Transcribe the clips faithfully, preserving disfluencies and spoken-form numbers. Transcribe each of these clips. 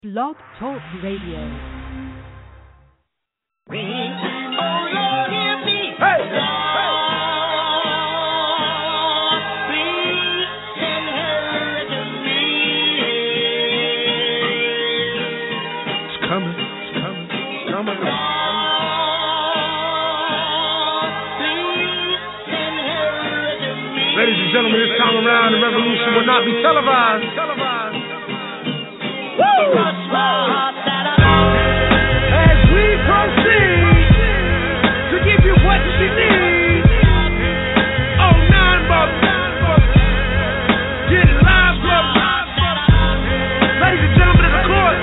Blog Talk Radio. Oh Lord, hear me. Hey, Lord, please inherit me. It's coming, it's coming, it's coming. Lord, please inherit me. Ladies and gentlemen, this time around, the revolution will not be televised. Televised. Cross my heart that I love. As we proceed to give you what you need. Oh, nine bucks. Get live, brother. Ladies and gentlemen of the court.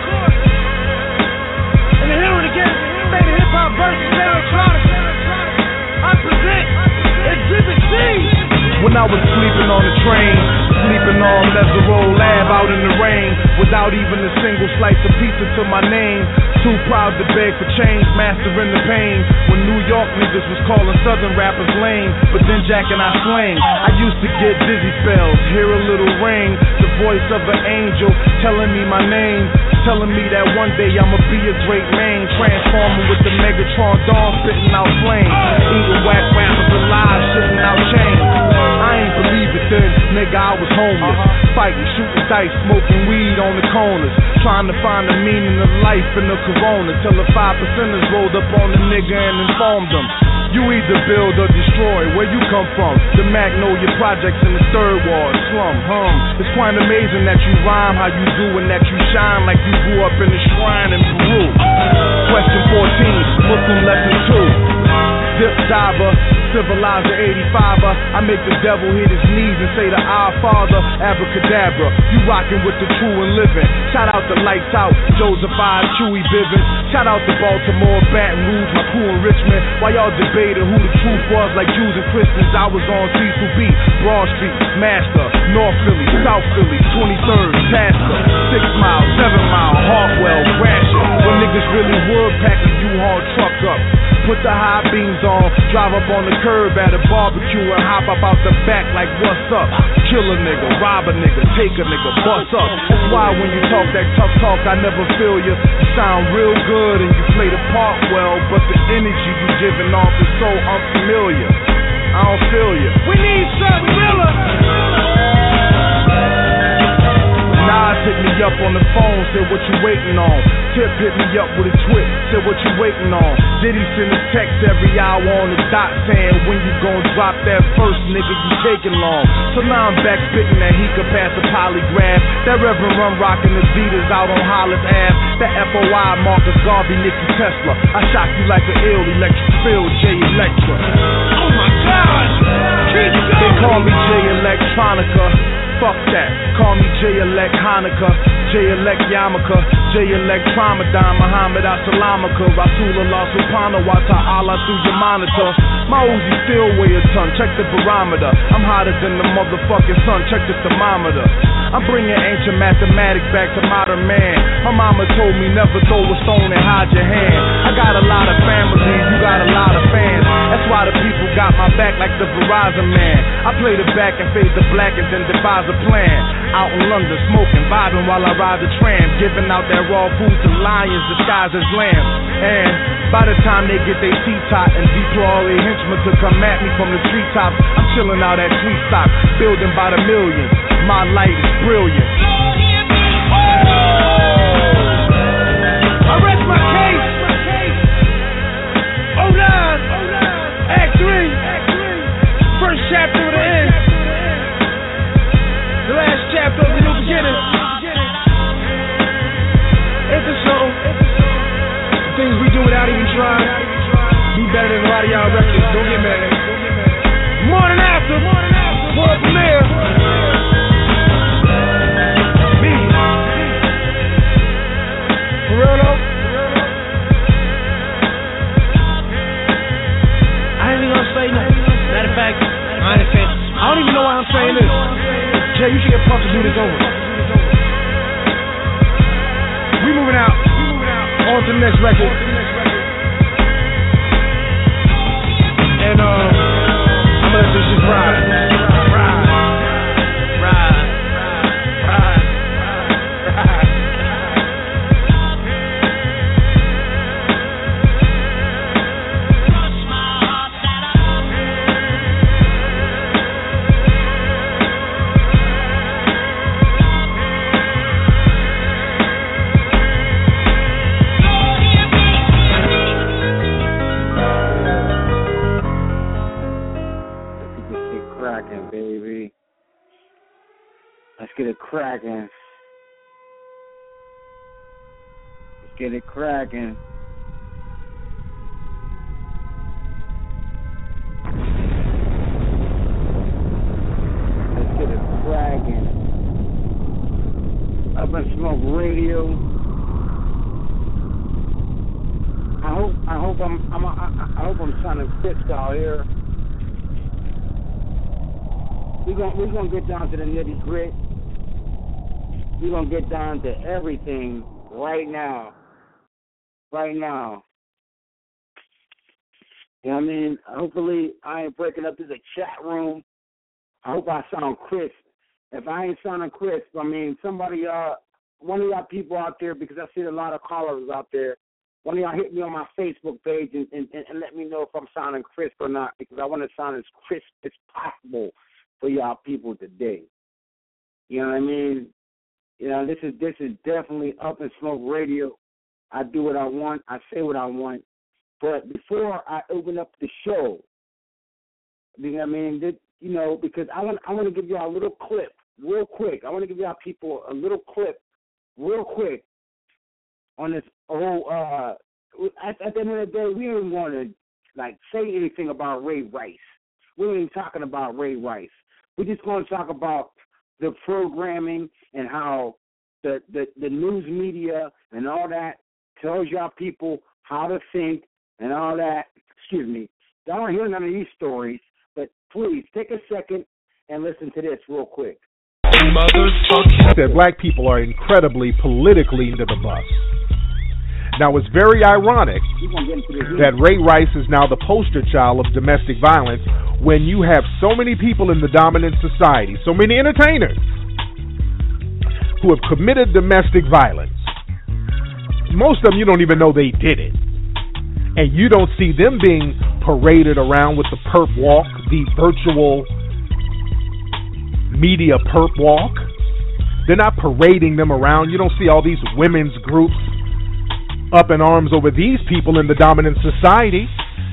And the hearing again, state of hip hop versus electronics. I present Exhibit C. When I was sleeping on the train, sleeping on Mesero Lab out in the rain, without even a single slice of pizza to my name. Too proud to beg for change, mastering the pain. When New York niggas was calling Southern rappers lame, but then Jack and I slang. I used to get dizzy spells, hear a little ring, the voice of an angel telling me my name, telling me that one day I'ma be a great man, transforming with the Megatron dawn, spitting out flames, eating whack rappers alive, shitting out chains. I ain't believe it then, nigga, I was homeless, fighting, shooting dice, smoking weed on the corners, trying to find the meaning of life in the corona, till the five percenters rolled up on the nigga and informed them, you either build or destroy. Where you come from? The Magnolia Projects in the third ward slum. Hum. It's quite amazing that you rhyme how you do and that you shine like you grew up in a shrine in Peru. Question fourteen, Muslim lesson two. Dip diver, civilizer eighty-fiver. I make the devil hit his knees and say to our Father, abracadabra. You rockin' with the true and living. Shout out the Lights Out, Joseph I, Chewy Bivens. Shout out to Baltimore, Baton Rouge, my crew in Richmond. While y'all debated who the truth was, like Jews and Christians, I was on Cecil B, Broad Street, Master, North Philly, South Philly, twenty-third, Tasker, Six Mile, Seven Mile, Hartwell, Gratiot. When niggas really would pack a U-Haul truck up. Put the high beams on, drive up on the curb at a barbecue and hop up out the back like what's up? Kill a nigga, rob a nigga, take a nigga, bust up. That's why when you talk that tough talk, I never feel you. You sound real good and you play the part well, but the energy you giving off is so unfamiliar. I don't feel you. We need something realer. Nas hit me up on the phone, said what you waiting on. Tip hit me up with a twit, said what you waiting on. Diddy send a text every hour on the dot saying when you gon' drop that first nigga you taking long. So now I'm back spitting that he could pass a polygraph. That Reverend Run rockin' the Adidas out on Hollis Ave. That F O I Marcus Garvey, Nicky Tesla. I shock you like an ill electric field, J Electra. Oh my God! Keep going! They call me J Electronica. Fuck that, call me J-Elect Hanukkah, J-Elect Yarmulke, J-Elect Ramadan, Muhammad Assalamaka, Rasulullah Subhanahu wa ta'ala through your monitor. My Uzi still weigh a ton, check the barometer. I'm hotter than the motherfucking sun, check the thermometer. I'm bringing ancient mathematics back to modern man. My mama told me never throw a stone and hide your hand. I got a lot of family, you got a lot of fans. That's why the people got my back like the Verizon man. I play the back and fade the black and then devise a plan. Out in London smoking, vibing while I ride the tram, giving out that raw food to lions disguised as lambs. And by the time they get their seats hot and deploy all their henchmen to come at me from the treetops, I'm chilling out at Sweet Stock, building by the millions. My light is brilliant. Lord, hear me. I rest my case. Oh nine, Act three, first chapter of the end. The last chapter of the new beginning. It's a show. The things we do without even trying. Be better than a lot of y'all records. Don't get mad. Morning after. World premiere. Me. For real though? I ain't even gonna say nothing. Matter of fact, I ain't saying. I don't even know why I'm saying this. Jay, you should get Puff to do this over. We moving out. On to the next record. And uh, I'm gonna let this just ride. Ride. Ride. Ride. Ride. cracking. Let's get it cracking. Let's get it cracking. Up in Smoke Radio. I hope I hope I'm, I'm I, I hope I'm sounding crisp out here. We're gonna we're gonna get down to the nitty grit. We're gonna get down to everything right now. Right now. You know what I mean? Hopefully I ain't breaking up this a chat room. I hope I sound crisp. If I ain't sounding crisp, I mean somebody uh one of y'all people out there, because I see a lot of callers out there. One of y'all hit me on my Facebook page and, and, and let me know if I'm sounding crisp or not, because I want to sound as crisp as possible for y'all people today. You know what I mean? You know, this is this is definitely Up in Smoke Radio. I do what I want. I say what I want. But before I open up the show, you know what I mean? This, you know, because I want I want to give y'all a little clip real quick. I want to give y'all people a little clip real quick on this whole, uh, at, at the end of the day, we ain't want to, like, say anything about Ray Rice. We ain't talking about Ray Rice. We're just going to talk about the programming and how the, the, the news media and all that tells y'all people how to think and all that. Excuse me. Y'all don't hear none of these stories, but please take a second and listen to this real quick. That black people are incredibly politically into the bus. Now, it's very ironic that Ray Rice is now the poster child of domestic violence when you have so many people in the dominant society, so many entertainers who have committed domestic violence. Most of them, you don't even know they did it. And you don't see them being paraded around with the perp walk, the virtual media perp walk. They're not parading them around. You don't see all these women's groups up in arms over these people in the dominant society.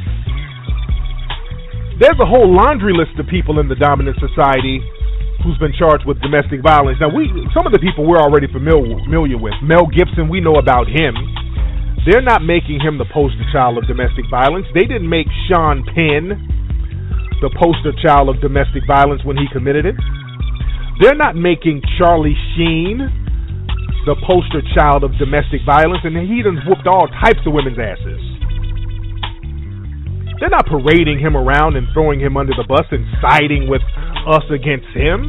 There's a whole laundry list of people in the dominant society who's been charged with domestic violence. Now, we some of the people we're already familiar, familiar with. Mel Gibson, we know about him. They're not making him the poster child of domestic violence. They didn't make Sean Penn the poster child of domestic violence when he committed it. They're not making Charlie Sheen the poster child of domestic violence, and he done whooped all types of women's asses. They're not parading him around and throwing him under the bus and siding with us against him.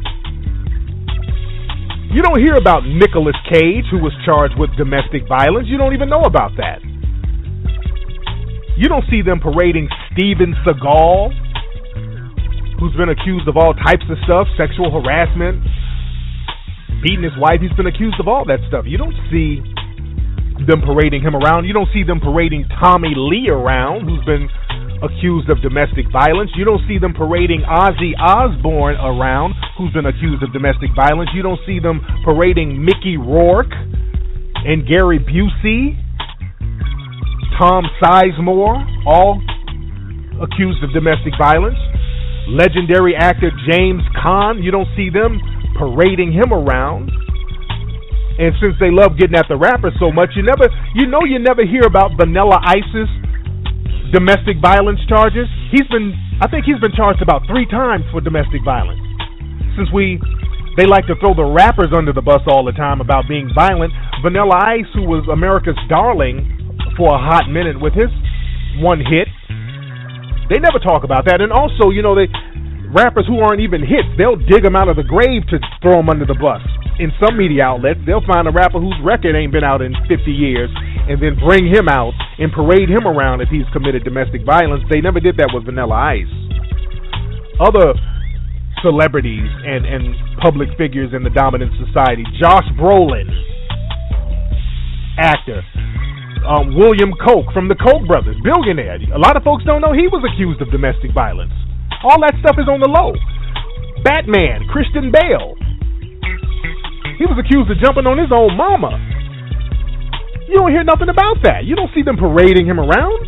You don't hear about Nicolas Cage, who was charged with domestic violence. You don't even know about that. You don't see them parading Steven Seagal, who's been accused of all types of stuff, sexual harassment, beating his wife. He's been accused of all that stuff. You don't see them parading him around. You don't see them parading Tommy Lee around, who's been accused of domestic violence. You don't see them parading Ozzy Osbourne around, who's been accused of domestic violence. You don't see them parading Mickey Rourke and Gary Busey, Tom Sizemore, all accused of domestic violence. Legendary actor James Caan, you don't see them parading him around. And since they love getting at the rappers so much, you never, you know, you never hear about Vanilla Ice's domestic violence charges. He's been, I think he's been charged about three times for domestic violence. Since we, they like to throw the rappers under the bus all the time about being violent. Vanilla Ice, who was America's darling for a hot minute with his one hit, they never talk about that. And also, you know, they rappers who aren't even hits, they'll dig them out of the grave to throw them under the bus. In some media outlets, they'll find a rapper whose record ain't been out in fifty years and then bring him out and parade him around if he's committed domestic violence. They never did that with Vanilla Ice. Other celebrities and, and public figures in the dominant society, Josh Brolin, actor, um, William Koch from the Koch brothers, billionaire. A lot of folks don't know he was accused of domestic violence. All that stuff is on the low. Batman, Christian Bale. He was accused of jumping on his own mama. You don't hear nothing about that. You don't see them parading him around.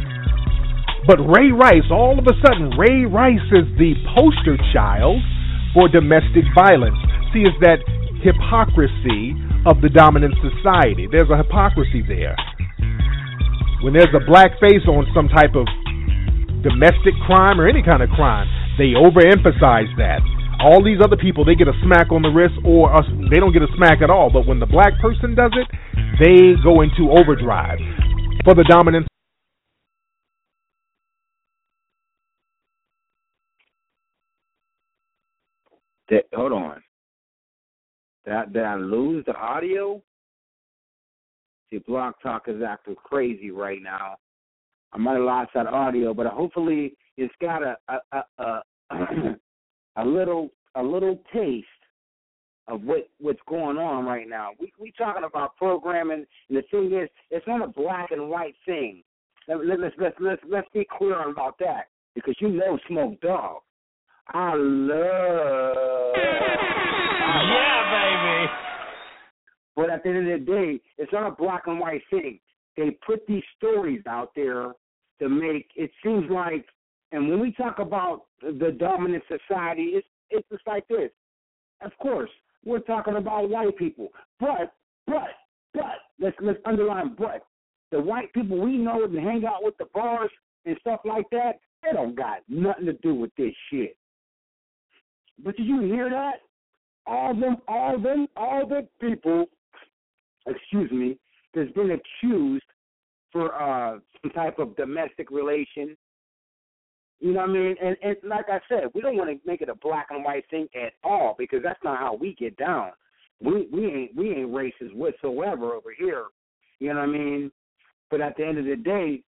But Ray Rice, all of a sudden, Ray Rice is the poster child for domestic violence. See, it's that hypocrisy of the dominant society. There's a hypocrisy there. When there's a black face on some type of domestic crime or any kind of crime, they overemphasize that. All these other people, they get a smack on the wrist, or a, they don't get a smack at all. But when the black person does it, they go into overdrive for the dominant. That, hold on. Did I, did I lose the audio? See, Blog Talk is acting crazy right now. I might have lost that audio, but hopefully it's got a a a, a, a little a little taste of what, what's going on right now. We we talking about programming, and the thing is, it's not a black and white thing. Let, let's let's let's let's be clear about that, because you know Smoke Dogg. I love. Yeah, baby. But at the end of the day, it's not a black and white thing. They put these stories out there to make it seems like, and when we talk about the dominant society, it's it's just like this. Of course, we're talking about white people, but but but let's let's underline but. The white people we know and hang out with the bars and stuff like that, they don't got nothing to do with this shit. But did you hear that? All them, all them, all the people, excuse me, that's been accused for uh, some type of domestic relation. You know what I mean? And, and like I said, we don't want to make it a black and white thing at all, because that's not how we get down. We we ain't we ain't racist whatsoever over here. You know what I mean? But at the end of the day,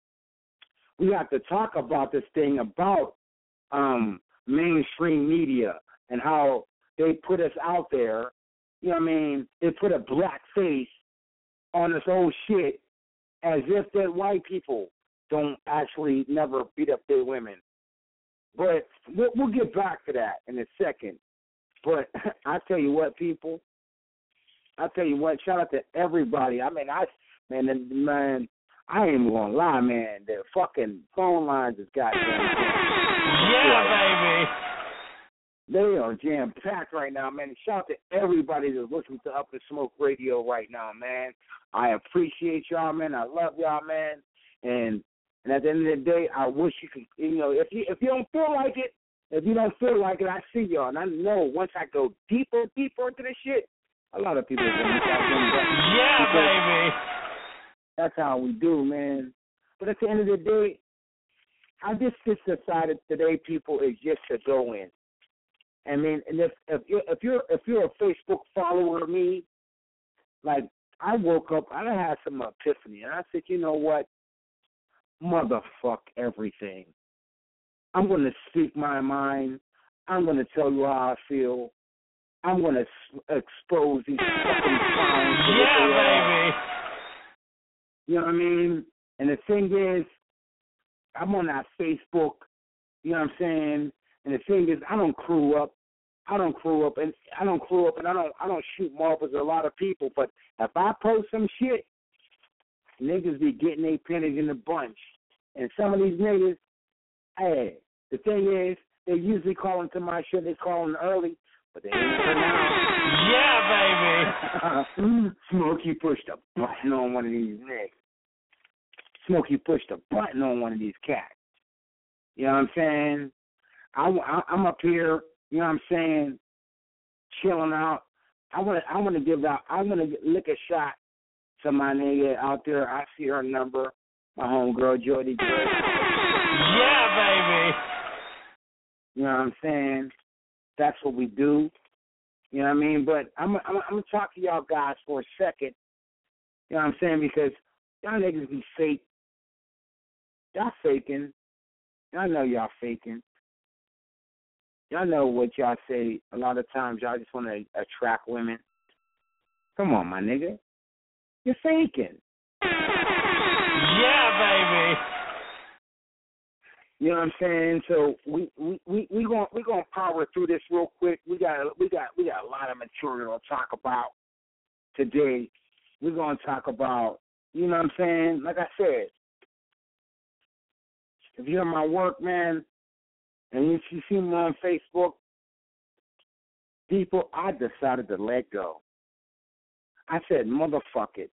we have to talk about this thing about um, mainstream media and how they put us out there. You know what I mean? They put a black face on this whole shit as if that white people don't actually never beat up their women. But we'll, we'll get back to that in a second. But I tell you what, people, I tell you what, shout out to everybody. I mean, I man, man, I ain't even gonna lie, man. The fucking phone lines is goddamn. Yeah, baby. They are jam packed right now, man. Shout out to everybody that's listening to Up in Smoke Radio right now, man. I appreciate y'all, man. I love y'all, man. And and at the end of the day, I wish you could, you know, if you if you don't feel like it, if you don't feel like it, I see y'all, and I know once I go deeper, deeper into this shit, a lot of people are gonna start doing that. Yeah, baby. That's how we do, man. But at the end of the day, I just just decided today, people, is just to go in. I mean, and if if you're if you're if you're a Facebook follower of me, like I woke up, I had some epiphany, and I said, you know what, motherfuck everything. I'm going to speak my mind. I'm going to tell you how I feel. I'm going to expose these fucking clowns. Yeah, baby. You know what I mean? And the thing is, I'm on that Facebook. You know what I'm saying? And the thing is, I don't crew up. I don't crew up, and I don't crew up, and I don't. I don't shoot marbles at a lot of people. But if I post some shit, niggas be getting their pennies in the bunch. And some of these niggas, hey, the thing is, they usually call into my shit. They calling early, but they ain't for now. Yeah, baby. Smokey pushed a button on one of these niggas. Smokey pushed a button on one of these cats. You know what I'm saying? I, I, I'm up here, you know what I'm saying, chilling out. I want to I want to give out, I want to lick a shot to my nigga out there. I see her number, my homegirl, Jody Gray. Yeah, baby. You know what I'm saying? That's what we do. You know what I mean? But I'm, I'm, I'm going to talk to y'all guys for a second. You know what I'm saying? Because y'all niggas be fake. Y'all faking. Y'all know y'all faking. Y'all know what y'all say. A lot of times y'all just want to attract women. Come on, my nigga. You're faking. Yeah, baby. You know what I'm saying? So we we we we going we going to power through this real quick. We got we got we got a lot of material to talk about today. We're going to talk about, you know what I'm saying? Like I said, if you hear my work, man, and if you see me on Facebook, people, I decided to let go. I said, motherfuck it.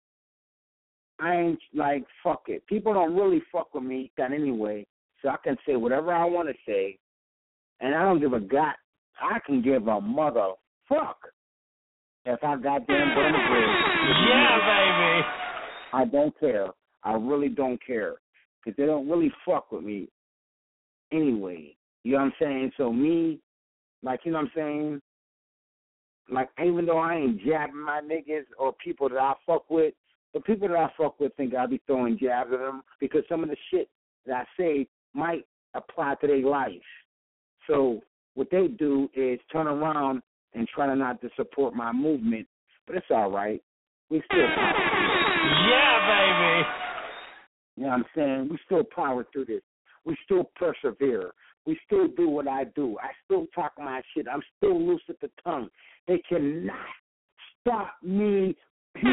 I ain't like, fuck it. People don't really fuck with me that anyway, so I can say whatever I want to say, and I don't give a god. I can give a mother fuck if I goddamn burn a bridge. Yeah, baby. I don't care. I really don't care because they don't really fuck with me anyway. You know what I'm saying? So me, like, you know what I'm saying? Like, even though I ain't jabbing my niggas or people that I fuck with, the people that I fuck with think I be throwing jabs at them because some of the shit that I say might apply to their life. So what they do is turn around and try to not to support my movement, but it's all right. We still power through this. Yeah, baby. You know what I'm saying? We still power through this. We still persevere. We still do what I do. I still talk my shit. I'm still loose at the tongue. They cannot stop me. People.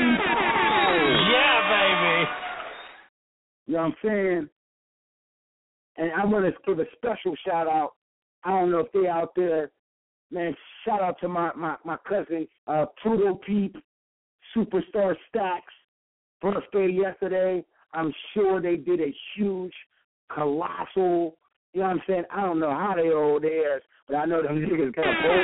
Yeah, baby. You know what I'm saying? And I want to give a special shout out. I don't know if they out there. Man, shout out to my, my, my cousin, uh, Pluto Peep, Superstar Stacks, birthday yesterday. I'm sure they did a huge, colossal, you know what I'm saying? I don't know how they old theirs, but I know them niggas got both.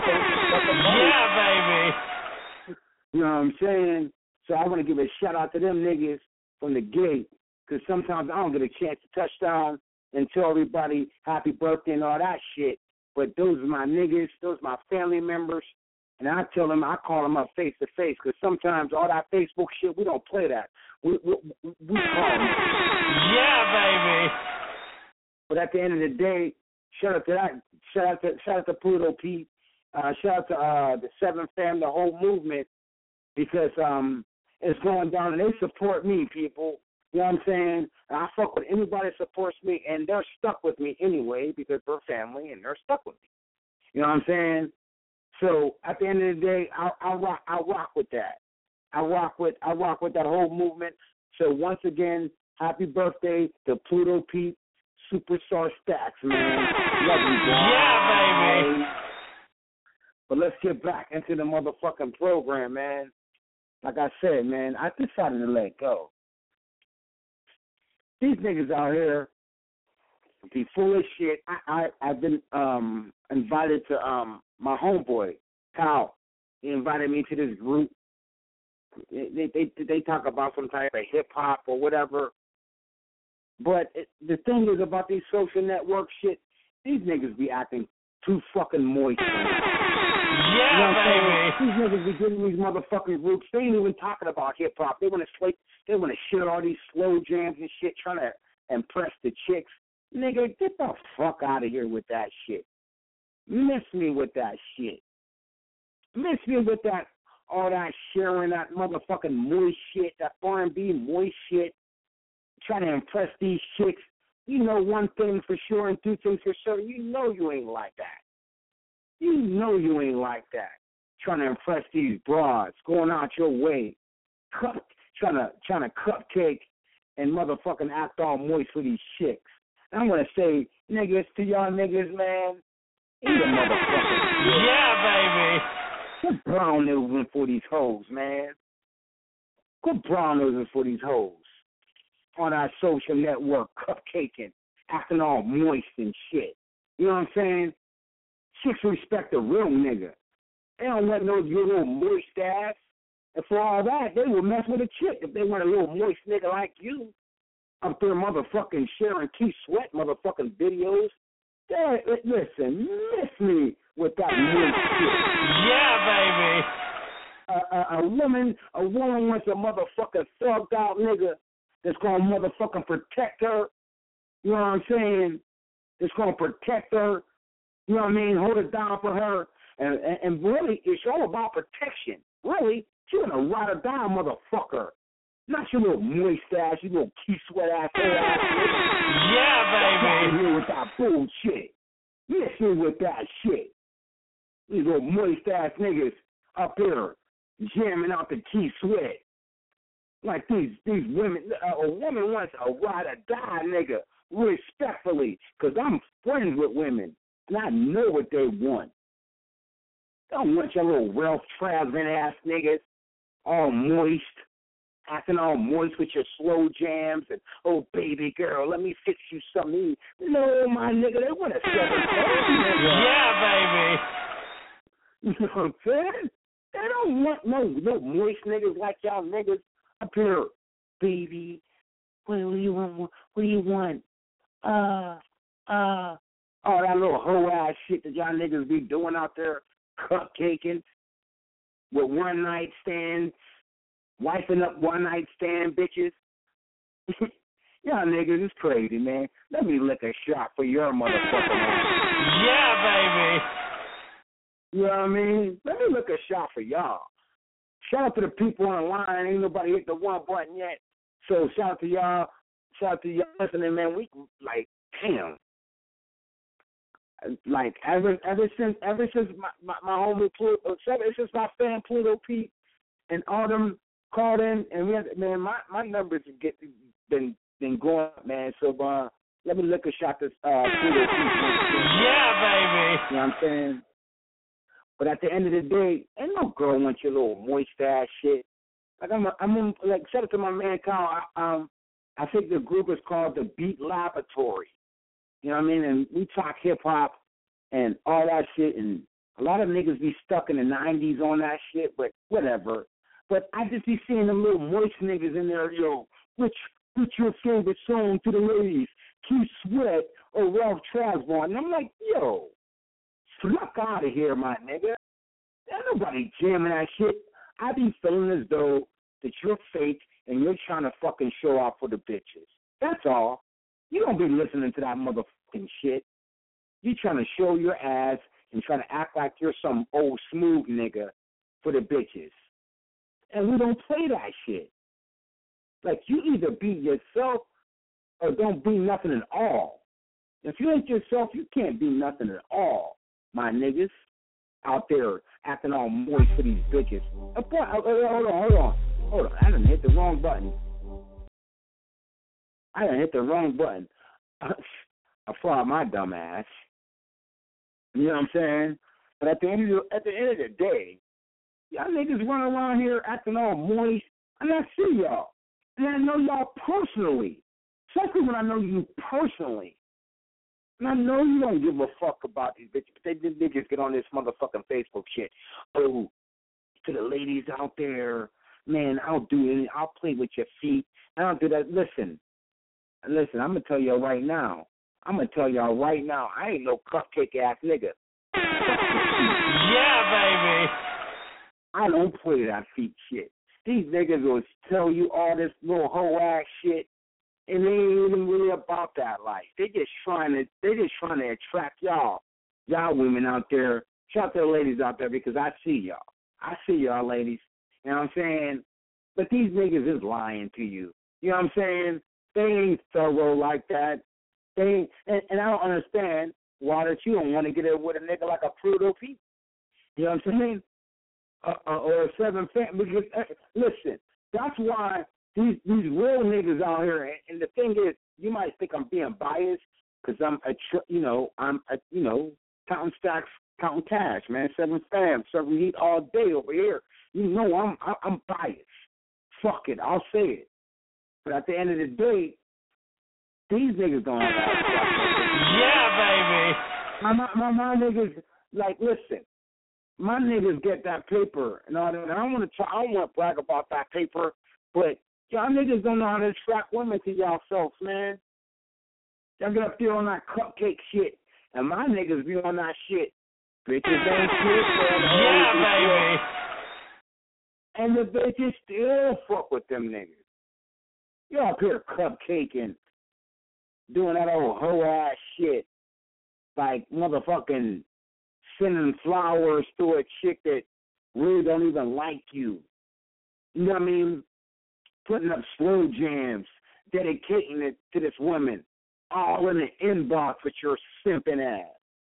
Yeah, baby. You know what I'm saying? So I want to give a shout out to them niggas from the gate, because sometimes I don't get a chance to touch down and tell everybody happy birthday and all that shit. But those are my niggas, those are my family members, and I tell them, I call them up face to face, because sometimes all that Facebook shit, we don't play that. We we, we call them. Yeah, baby. But at the end of the day, shout out to that, shout out to shout out to Pluto Pete, uh, shout out to uh, the Seven Fam, the whole movement, because um, it's going down, and they support me, people. You know what I'm saying? And I fuck with anybody that supports me, and they're stuck with me anyway because they're family and they're stuck with me. You know what I'm saying? So at the end of the day, I, I rock, I rock with that. I rock with, I rock with that whole movement. So once again, happy birthday to Pluto Pete, Superstar Stacks, man. Love you, boy. Yeah, baby. But let's get back into the motherfucking program, man. Like I said, man, I decided to let go. These niggas out here be full of shit. I, I, I've been um, invited to um, my homeboy, Kyle. He invited me to this group. They they they talk about some type of hip-hop or whatever. But it, the thing is about these social network shit, these niggas be acting too fucking moist. Yeah, you know what I'm baby. These niggas be getting these motherfucking groups. They ain't even talking about hip-hop. They want to slate. They want to shit all these slow jams and shit, trying to impress the chicks. Nigga, get the fuck out of here with that shit. Miss me with that shit. Miss me with that, all that sharing, that motherfucking moist shit, that R and B moist shit, trying to impress these chicks. You know one thing for sure and two things for sure. You know you ain't like that. You know you ain't like that. Trying to impress these broads, going out your way, cut, trying to trying to cupcake and motherfucking act all moist for these chicks. And I'm gonna say, niggas, to y'all niggas, man, eat a motherfucker. Yeah, baby. Quit brown nosing for these hoes, man. Quit brown nosing for these hoes on our social network, cupcaking, acting all moist and shit. You know what I'm saying? Chicks respect a real nigga. They don't let no your little moist ass. And for all that, they will mess with a chick if they want a little moist nigga like you. Up there motherfucking sharing Keith Sweat motherfucking videos. Hey, listen, miss me with that moist shit. Yeah, baby. A, a, a woman, a woman wants a motherfucking thugged out nigga that's gonna motherfucking protect her. You know what I'm saying? That's gonna protect her. You know what I mean? Hold it down for her. And, and, and really, it's all about protection. Really, she want to ride her down, motherfucker. Not your little moist ass, you little Keith Sweat ass. ass yeah, baby. Out here with that bullshit. Miss me with that shit. These little moist ass niggas up here jamming out the Keith Sweat. Like these these women, a woman wants a ride or die nigga, respectfully, because I'm friends with women. And I know what they want. Don't want your little Ralph traveling ass niggas all moist, acting all moist with your slow jams and, oh, baby girl, let me fix you something. No, my nigga, they want a seven Yeah, baby. You know what I'm saying? They don't want no, no moist niggas like y'all niggas up here, baby. What do you want? What do you want? Uh, uh, all that little hoe ass shit that y'all niggas be doing out there, cupcaking with one night stands, wifing up one night stand bitches. Y'all niggas is crazy, man. Let me lick a shot for your motherfucking ass. Yeah, baby. You know what I mean? Let me lick a shot for y'all. Shout out to the people on the line. Ain't nobody hit the one button yet. So shout out to y'all. Shout out to y'all listening, man. We like, damn. Like ever ever since ever since my my, my homie Pluto, ever since my fan Pluto Pete and Autumn called in, and we had, man, my my numbers have get been been going up, man. So uh, let me lick a shot to uh, Pluto Pete. Yeah, baby. You know what I'm saying? But at the end of the day, ain't no girl wants your little moist ass shit. Like I'm, a, I'm a, like shout out to my man Kyle. I, um, I think the group is called the Beat Laboratory. You know what I mean? And we talk hip hop and all that shit. And a lot of niggas be stuck in the nineties on that shit. But whatever. But I just be seeing them little moist niggas in there. Yo, which which your favorite song to the ladies? Keith Sweat or Ralph Tresvant? And I'm like, yo, fuck out of here, my nigga. Ain't nobody jamming that shit. I be feeling as though that you're fake and you're trying to fucking show off for the bitches. That's all. You don't be listening to that motherfucking shit. You trying to show your ass and trying to act like you're some old smooth nigga for the bitches. And we don't play that shit. Like, you either be yourself or don't be nothing at all. If you ain't yourself, you can't be nothing at all, my niggas. Out there acting all moist for these bitches. Uh, boy, uh, hold on, hold on. Hold on. I done hit the wrong button. I done hit the wrong button. I fraud my dumb ass. You know what I'm saying? But at the end of the, at the end of the day, y'all niggas running around here acting all moist. And I see y'all. And I know y'all personally. Especially when I know you personally. And I know you don't give a fuck about these bitches, but they, they just get on this motherfucking Facebook shit. Oh, to the ladies out there, man, I'll do it. I'll play with your feet. I don't do that. Listen, listen, I'm going to tell y'all right now. I'm going to tell y'all right now, I ain't no cupcake-ass nigga. Yeah, baby. I don't play that feet shit. These niggas will tell you all this little hoe-ass shit. And they ain't even really about that life. They just trying to they just trying to attract y'all. Y'all women out there. Shout out to the ladies out there because I see y'all. I see y'all ladies. You know what I'm saying? But these niggas is lying to you. You know what I'm saying? They ain't thorough like that. They ain't, and, and I don't understand why that you don't want to get it with a nigga like a Pluto Pete. You know what I'm saying? Uh, uh, or a Seven Fan. Because uh, listen, that's why These these real niggas out here, and, and the thing is, you might think I'm being biased because I'm a tr- you know I'm a, you know counting stacks, counting cash, man. Seven fam, serving heat all day over here. You know I'm I'm biased. Fuck it, I'll say it. But at the end of the day, these niggas don't have that. Yeah, baby. My, my my my niggas like listen. My niggas get that paper and all that. And I don't want to try. I don't want to brag about that paper, but y'all niggas don't know how to attract women to y'all selves, man. Y'all get up there on that cupcake shit, and my niggas be on that shit. Bitches ain't shit, man. Yeah, baby. And the bitches still fuck with them niggas. You up here cupcaking, doing that old hoe-ass shit, like motherfucking sending flowers to a chick that really don't even like you. You know what I mean? Putting up slow jams, dedicating it to this woman, all in the inbox with your simping ass.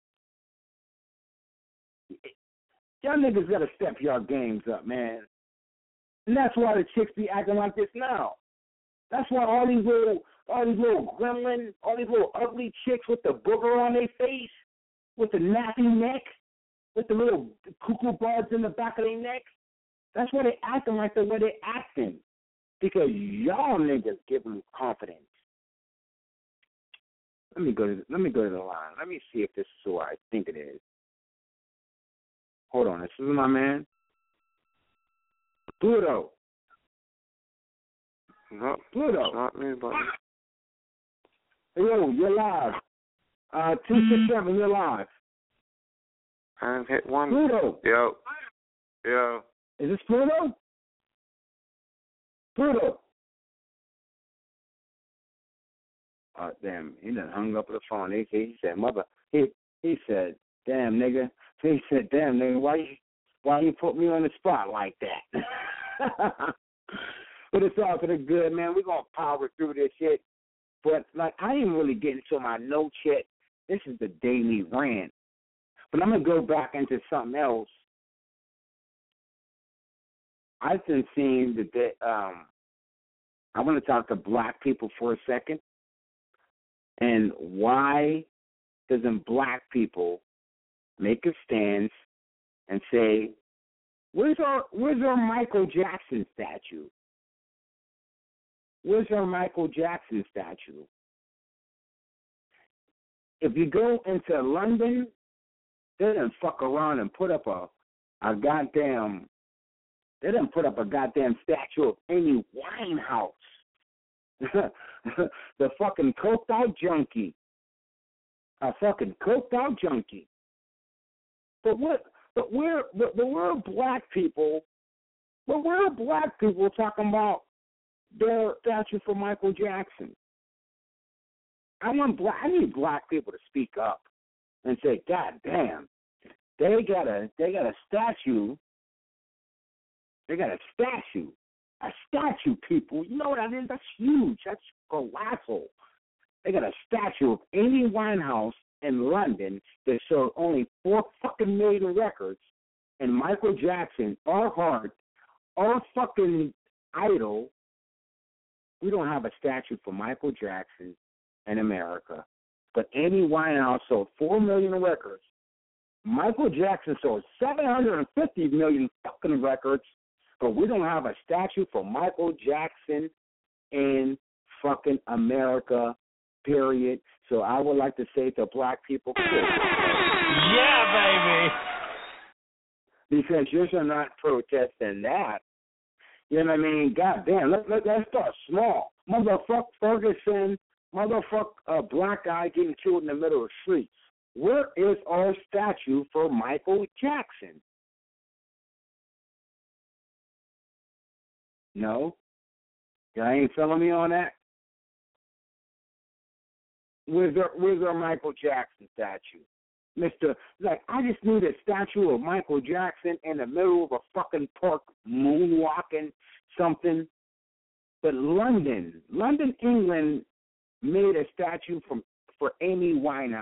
Y'all niggas gotta step your games up, man. And that's why the chicks be acting like this now. That's why all these little, all these little gremlin, all these little ugly chicks with the booger on their face, with the nappy neck, with the little cuckoo buds in the back of their necks. That's why they acting like the way they acting. Because y'all niggas give them confidence. Let me go to let me go to the line. Let me see if this is who I think it is. Hold on, this is my man. Pluto. No, Pluto. it's not me, buddy. Yo, you're live. Uh, two six seven, you're live. I didn't hit one. Pluto. Yo. Yo. Is this Pluto? Pluto. Uh, damn, he done hung up the phone. He, he said, mother, he he said, damn, nigga. He said, damn, nigga, why you, why you put me on the spot like that? But it's all for the good, man. We're going to power through this shit. But, like, I ain't really getting to my notes yet. This is the daily rant. But I'm going to go back into something else. I've been seeing that, um, I want to talk to black people for a second. And why doesn't black people make a stance and say, where's our, where's our Michael Jackson statue? Where's our Michael Jackson statue? If you go into London, they didn't fuck around and put up a, a goddamn, they didn't put up a goddamn statue of Amy Winehouse. The fucking coked out junkie. A fucking coked out junkie. But what, but we're, but, but we're black people, but we're black people talking about their statue for Michael Jackson. I want black, I need black people to speak up and say, God damn, they got a they got a statue. They got a statue. A statue, people. You know what that is? That's huge. That's colossal. They got a statue of Amy Winehouse in London that sold only four fucking million records, and Michael Jackson, our heart, our fucking idol. We don't have a statue for Michael Jackson in America. But Amy Winehouse sold four million records. Michael Jackson sold seven hundred fifty million fucking records, but we don't have a statue for Michael Jackson in fucking America, period. So I would like to say to black people, yeah, baby. Because you're not protesting that. You know what I mean? God damn, let, let, let's start small. Motherfuck Ferguson, motherfuck a black guy getting killed in the middle of the street. Where is our statue for Michael Jackson? No? Y'all ain't feeling me on that? Where's our, where's our Michael Jackson statue? Mister Like, I just need a statue of Michael Jackson in the middle of a fucking park moonwalking something. But London, London, England made a statue from for Amy Winehouse.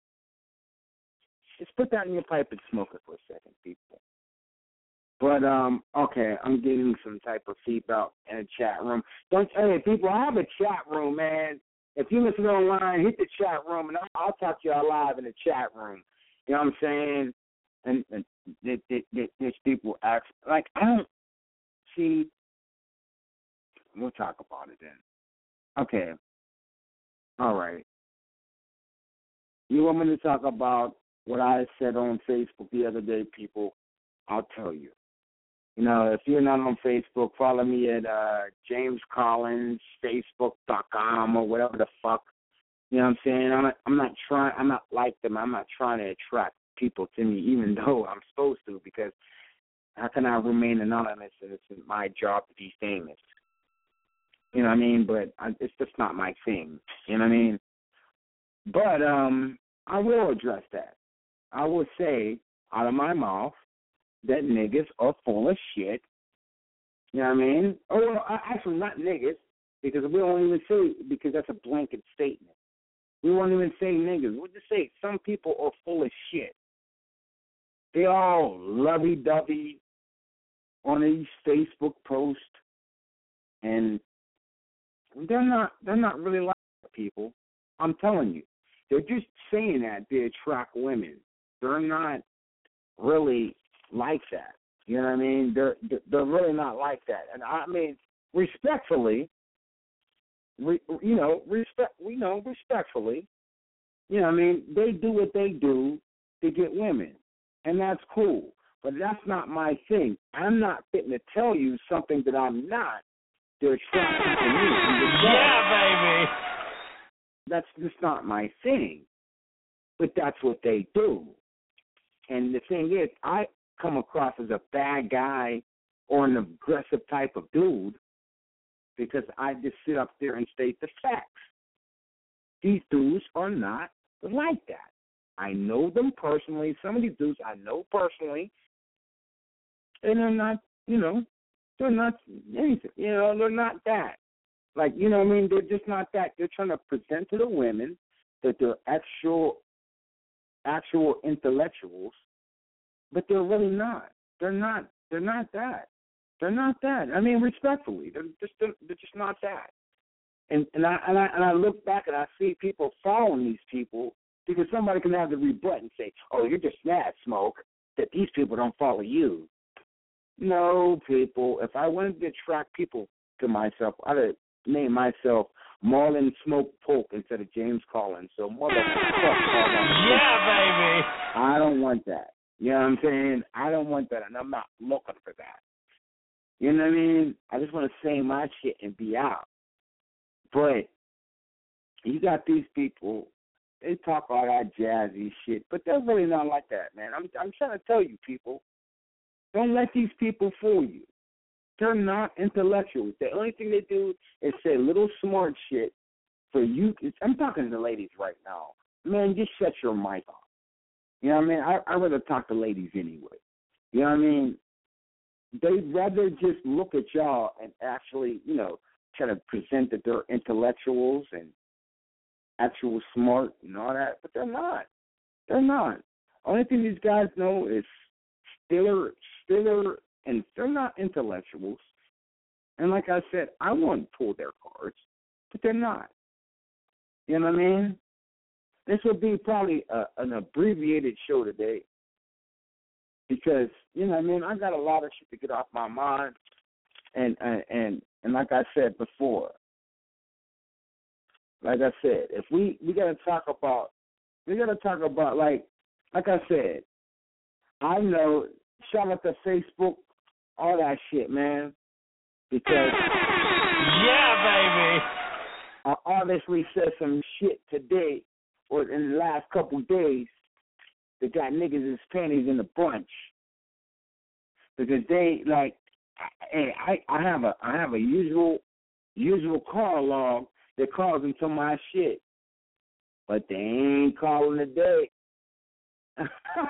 Just put that in your pipe and smoke it for a second, people. But, um, okay, I'm getting some type of feedback in the chat room. Don't, hey, people, I have a chat room, man. If you listen online, hit the chat room, and I'll, I'll talk to y'all live in the chat room. You know what I'm saying? And, and th- th- th- there's people ask, like, I don't see. We'll talk about it then. Okay. All right. You want me to talk about what I said on Facebook the other day, people? I'll tell you. You know, if you're not on Facebook, follow me at uh, James Collins, Facebook dot com or whatever the fuck. You know what I'm saying? I'm not, I'm not trying, I'm not like them. I'm not trying to attract people to me, even though I'm supposed to, because how can I remain anonymous and it's my job to be famous? You know what I mean? But I, it's just not my thing. You know what I mean? But um, I will address that. I will say out of my mouth that niggas are full of shit. You know what I mean? Or well, actually, not niggas, because we won't even say, because that's a blanket statement. We won't even say niggas. We'll just say some people are full of shit. They all lovey-dovey on these Facebook posts, and they're not, they're not really like people. I'm telling you. They're just saying that to attract women. They're not really like that. You know what I mean? They're they're really not like that. And I mean, respectfully, re, you know, respect, you know, respectfully, you know what I mean? They do what they do to get women, and that's cool. But that's not my thing. I'm not fitting to tell you something that I'm not. They're attracted to me. Yeah, baby. That's just not my thing. But that's what they do. And the thing is, I come across as a bad guy or an aggressive type of dude because I just sit up there and state the facts. These dudes are not like that. I know them personally. Some of these dudes I know personally, and they're not, you know, they're not anything. You know, they're not that. Like, you know what I mean? They're just not that. They're trying to present to the women that they're actual, actual intellectuals, but they're really not. They're not. They're not that. They're not that. I mean, respectfully, they're just they're, they're just not that. And and I and I and I look back and I see people following these people because somebody can have the rebut and say, "Oh, you're just mad, Smoke, that these people don't follow you." No, people. If I wanted to attract people to myself, I'd have named myself Marlon Smoke Polk instead of James Collins. So motherfucker, all that. Yeah, baby. I don't want that. You know what I'm saying? I don't want that, and I'm not looking for that. You know what I mean? I just want to say my shit and be out. But you got these people, they talk all that jazzy shit, but they're really not like that, man. I'm I'm trying to tell you, people, don't let these people fool you. They're not intellectuals. The only thing they do is say little smart shit for you. I'm talking to the ladies right now. Man, just shut your mic off. You know what I mean? I, I'd rather talk to ladies anyway. You know what I mean? They'd rather just look at y'all and actually, you know, try to present that they're intellectuals and actual smart and all that, but they're not. They're not. Only thing these guys know is Stiller, Stiller, and they're not intellectuals. And like I said, I won't pull their cards, but they're not. You know what I mean? This will be probably a, an abbreviated show today because, you know what I mean, I got a lot of shit to get off my mind. And, and, and, and like I said before, like I said, if we, we got to talk about, we got to talk about, like, like I said, I know, shout out to Facebook, all that shit, man, because yeah, baby, I obviously said some shit today or in the last couple of days that got niggas' panties in a bunch because they like, hey, I, I have a I have a usual usual call log that calls into my shit, but they ain't calling today. And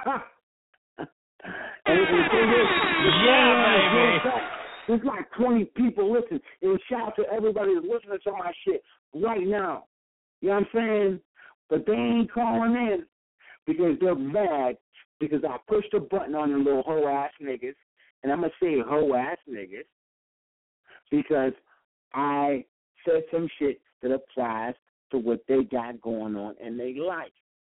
the thing is, yeah, baby. There's like twenty people listening. And shout out to everybody that's listening to my shit right now. You know what I'm saying? But they ain't calling in because they're mad because I pushed a button on the little hoe-ass niggas. And I'm going to say hoe-ass niggas because I said some shit that applies to what they got going on in their life.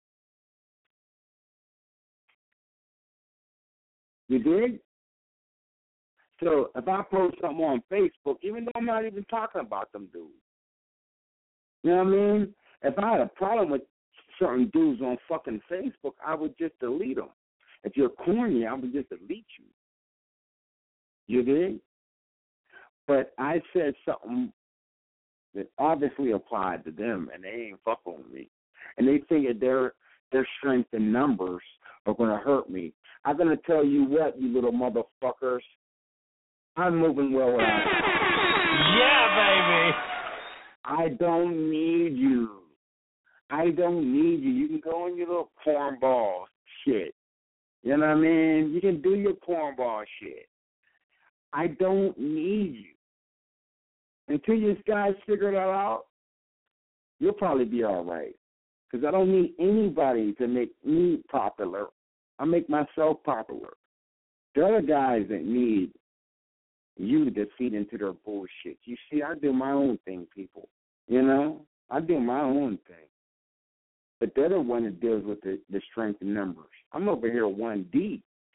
You dig? So if I post something on Facebook, even though I'm not even talking about them dudes, you know what I mean? If I had a problem with certain dudes on fucking Facebook, I would just delete them. If you're corny, I would just delete you. You dig? But I said something that obviously applied to them, and they ain't fucking with me. And they figured their their strength in numbers are going to hurt me. I'm going to tell you what, you little motherfuckers. I'm moving well without you. Yeah, baby. I don't need you. I don't need you. You can go on your little cornball shit. You know what I mean? You can do your cornball shit. I don't need you. Until you guys figure that out, you'll probably be all right. Because I don't need anybody to make me popular. I make myself popular. There are guys that need you to feed into their bullshit. You see, I do my own thing, people. You know? I do my own thing. But they're the one that deals with the, the strength in numbers. I'm over here one deep.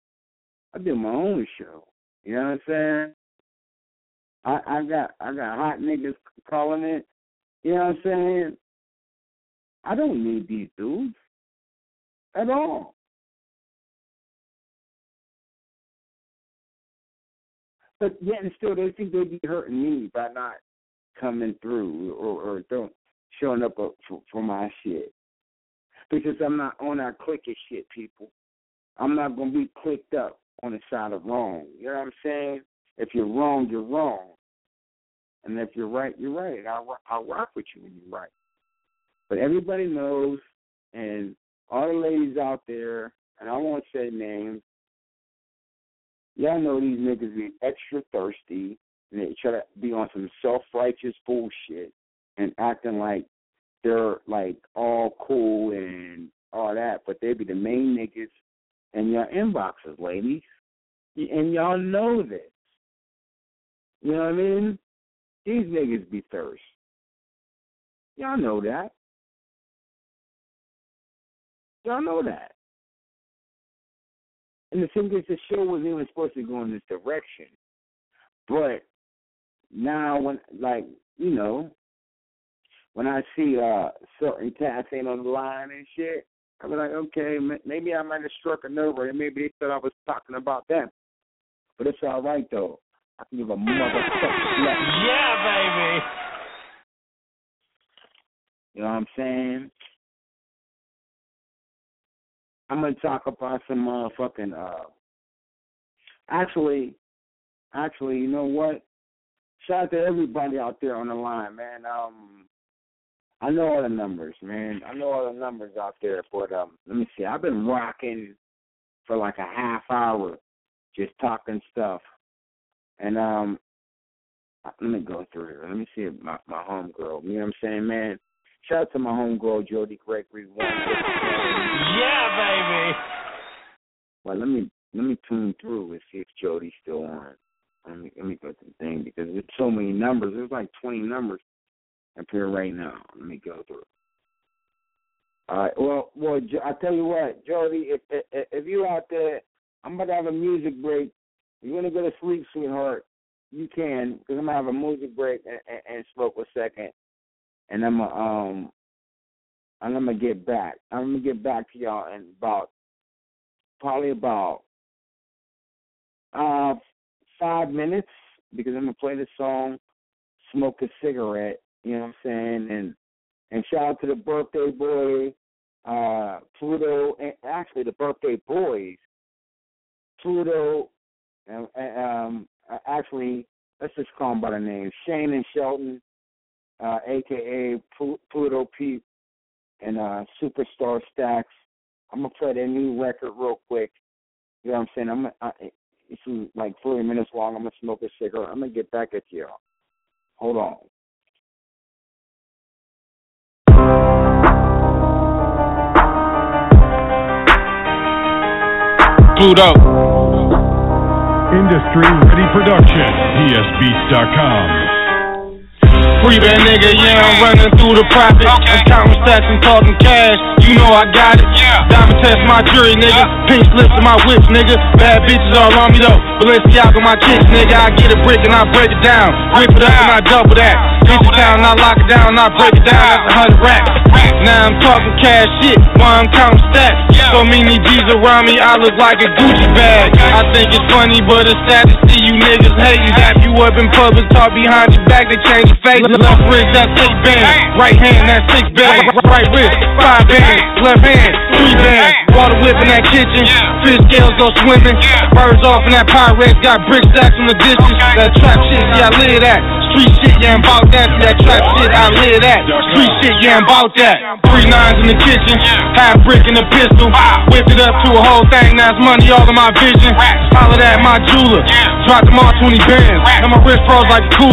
I do my own show. You know what I'm saying? I, I got I got hot niggas calling it. You know what I'm saying? I don't need these dudes at all. But yet and still, they think they be hurting me by not coming through or, or don't showing up for, for my shit. Because I'm not on that clicky shit, people. I'm not going to be clicked up on the side of wrong. You know what I'm saying? If you're wrong, you're wrong. And if you're right, you're right. I'll, I'll rock with you when you're right. But everybody knows, and all the ladies out there, and I won't say names, y'all know these niggas be extra thirsty, and they try to be on some self-righteous bullshit and acting like they're, like, all cool and all that, but they be the main niggas in your inboxes, ladies. And y'all know this. You know what I mean? These niggas be thirst. Y'all know that. Y'all know that. And the thing is, the show wasn't even supposed to go in this direction. But now, when, like, you know, when I see uh, certain cats ain't on the line and shit, I be like, okay, maybe I might have struck a nerve, or maybe they thought I was talking about them. But it's all right, though. I can give a motherfucker. Yeah, baby. You know what I'm saying? I'm going to talk about some motherfucking, uh, actually, actually, you know what? Shout out to everybody out there on the line, man. Um, I know all the numbers, man. I know all the numbers out there, but um, let me see. I've been rocking for like a half hour, just talking stuff. And um, let me go through here. Let me see my, my homegirl. You know what I'm saying, man? Shout out to my homegirl, Jody Gregory. Yeah, baby. Well, let me let me tune through and see if Jody's still on. Let me let me go to the thing because there's so many numbers. There's like twenty numbers up here right now. Let me go through. All right. Well, well, I tell you what, Jody, if if, if you're out there, I'm about to have a music break. If you want to go to sleep, sweetheart, you can, because I'm gonna have a music break and, and, and smoke a second, and I'm gonna um, and I'm gonna get back. I'm gonna get back to y'all in about probably about uh five minutes because I'm gonna play the song, smoke a cigarette. You know what I'm saying? And and shout out to the birthday boy, uh, Pluto, and actually the birthday boys, Pluto. And, um, actually, let's just call them by the name, Shane and Shelton, uh, a k a. Pluto Pete, and uh, Superstar Stacks. I'm going to play their new record real quick. You know what I'm saying? I'm I, It's like forty minutes long. I'm going to smoke a cigarette. I'm going to get back at y'all. Hold on. Pluto. Industry Ready Production, P S beats dot com. Free that nigga, yeah, I'm running through the profit. Okay. I'm counting stacks and talking cash. You know I got it. Yeah. Diamond test my jury, nigga. Yeah. Pink slips in my whips, nigga. Bad bitches all on me though. Balenciaga my kicks, nigga. I get a brick and I break it down. Rip it up and I double that. Hit the town and I lock it down and I break it down. That's a hundred racks. Now I'm talking cash shit while I'm counting stacks. Yeah. So many G's around me, I look like a Gucci bag. Okay. I think it's funny, but it's sad to see you niggas hating. Dap you up in public, talk behind your back, they change your face. Left wrist, that's six bands. Right hand, that's six bands. Right wrist, five bands. Left hand, three bands. Water whip in that kitchen. Fish scales go swimming. Birds off in that Pyrex. Got brick stacks in the distance. That trap shit, yeah, I live that. Street shit, yeah, I'm about that. See that trap shit, I live that. Street shit, yeah, I'm about that. Three nines in the kitchen. Half brick in the pistol. Whip it up to a whole thing. Now it's money all in my vision. Holler at my jeweler. Dropped them all twenty bands. Now my wrist froze like a cooler.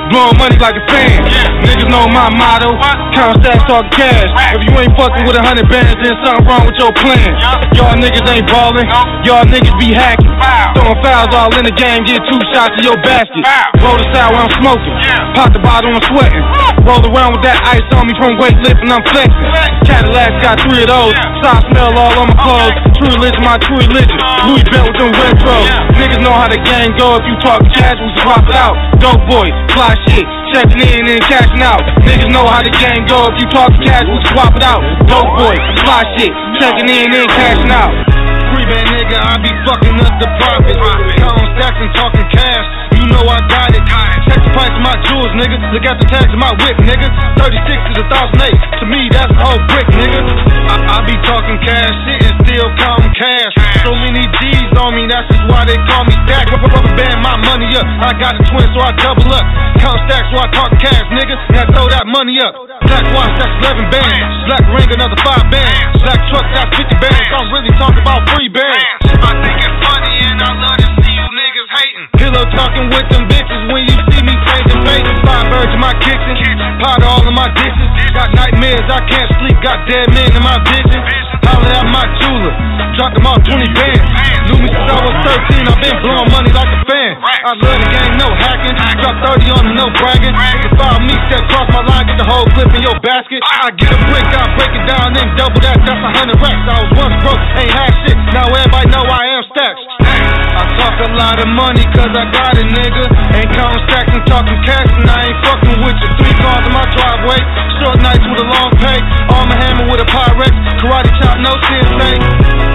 blowing money like a fan. Niggas know my motto, count stacks, talk cash. If you ain't fucking with a hundred bands, then something wrong with your plan. Y'all niggas ain't ballin', y'all niggas be hacking. Throwing fouls all in the game, get two shots in your basket. Roll the side while I'm smoking, pop the bottle, I'm sweating. Roll around with that ice on me from weightlifting, I'm flexing. Cadillac got three of those, side smell all on my clothes. True religion, my true religion. Louis belt with them retros. Niggas know how the game go. If you talk cash, we swap it out. Dope boys, fly shit, checking in and cashing out. Niggas know how the game go. If you talk cash, we swap it out. Dope boys, fly shit, checking in and cashing out. Free band nigga, I be fucking up the profit. Counting stacks and talking cash. You know I got it. Check the price of my jewels, nigga. Look at the tags of my whip, nigga. thirty-six is a thousand eight. To me, that's a whole brick, nigga. I, I be talking cash shit and still counting cash. So many G's on me, that's just why they call me Stack. Rubber band my money up. I got a twin, so I double up. Count stacks, so I talk cash, nigga. Now throw that money up. Black watch, that's eleven bands. Black ring, another five bands. Black truck, that's fifty bands. I'm really talking about free bands. I think it's funny and I love to see you niggas hating. Pillow talking with them bitches when you see me changing faces. Five birds in my kitchen, powder all in my dishes. Got nightmares, I can't sleep. Got dead men in my vision. Holler at my jeweler, dropped them off twenty bands. Knew me since I was thirteen, I've been blowing money like a fan. I love the game, no hacking. Drop thirty on them, no bragging. Niggas follow me, step across my line, get the whole clip in your basket. I get a brick, I break it down, then double that, that's a hundred racks. I was once broke, ain't had shit, now everybody know I am stacks. I talk a lot of money cause I got it, nigga. Ain't counting stacks and talking cash, and I ain't fucking with you. Three cars in my driveway, short nights with a long pay. Arm a hammer with a Pyrex, karate chop, no C S A.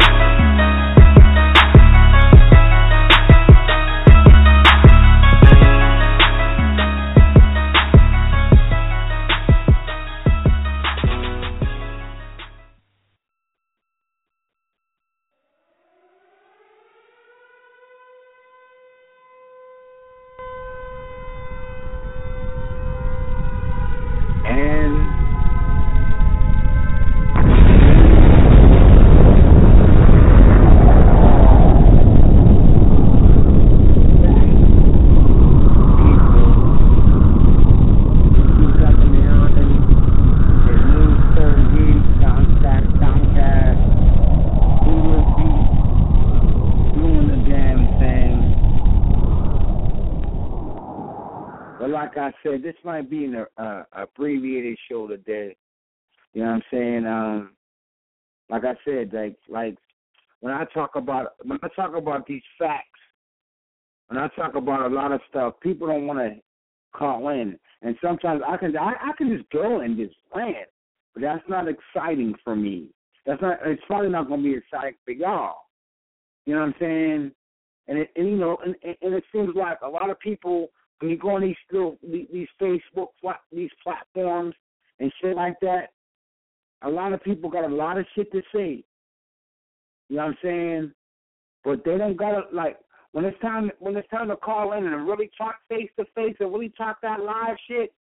Like I said, this might be an uh, abbreviated show today. You know what I'm saying? Um, like I said, like like when I talk about when I talk about these facts, when I talk about a lot of stuff, people don't want to call in, and sometimes I can I, I can just go and just rant, but that's not exciting for me. That's not. It's probably not going to be exciting for y'all. You know what I'm saying? And it, and you know, and, and it seems like a lot of people. When you go on these little, these Facebook, these platforms and shit like that, a lot of people got a lot of shit to say. You know what I'm saying? But they don't got to, like, when it's time when it's time to call in and really talk face to face and really talk that live shit,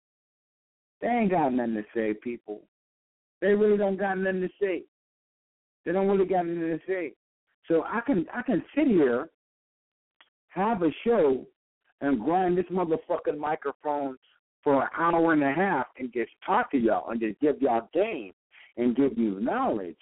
they ain't got nothing to say, people. They really don't got nothing to say. They don't really got nothing to say. So I can I can sit here, have a show, and grind this motherfucking microphone for an hour and a half and just talk to y'all and just give y'all game and give you knowledge.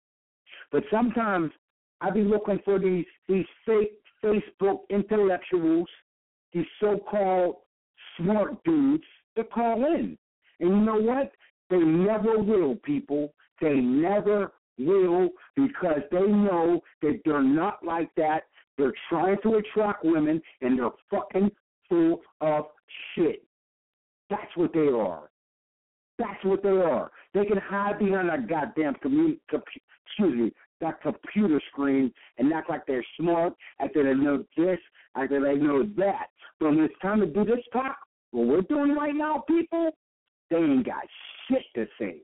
But sometimes I be looking for these these fake Facebook intellectuals, these so-called smart dudes to call in. And you know what? They never will, people. They never will, because they know that they're not like that. They're trying to attract women, and they're fucking full of shit. That's what they are. That's what they are. They can hide behind that goddamn commu- compu- excuse me, that computer screen and act like they're smart, after they know this, after they know that. But when it's time to do this talk, what we're doing right now, people, they ain't got shit to say.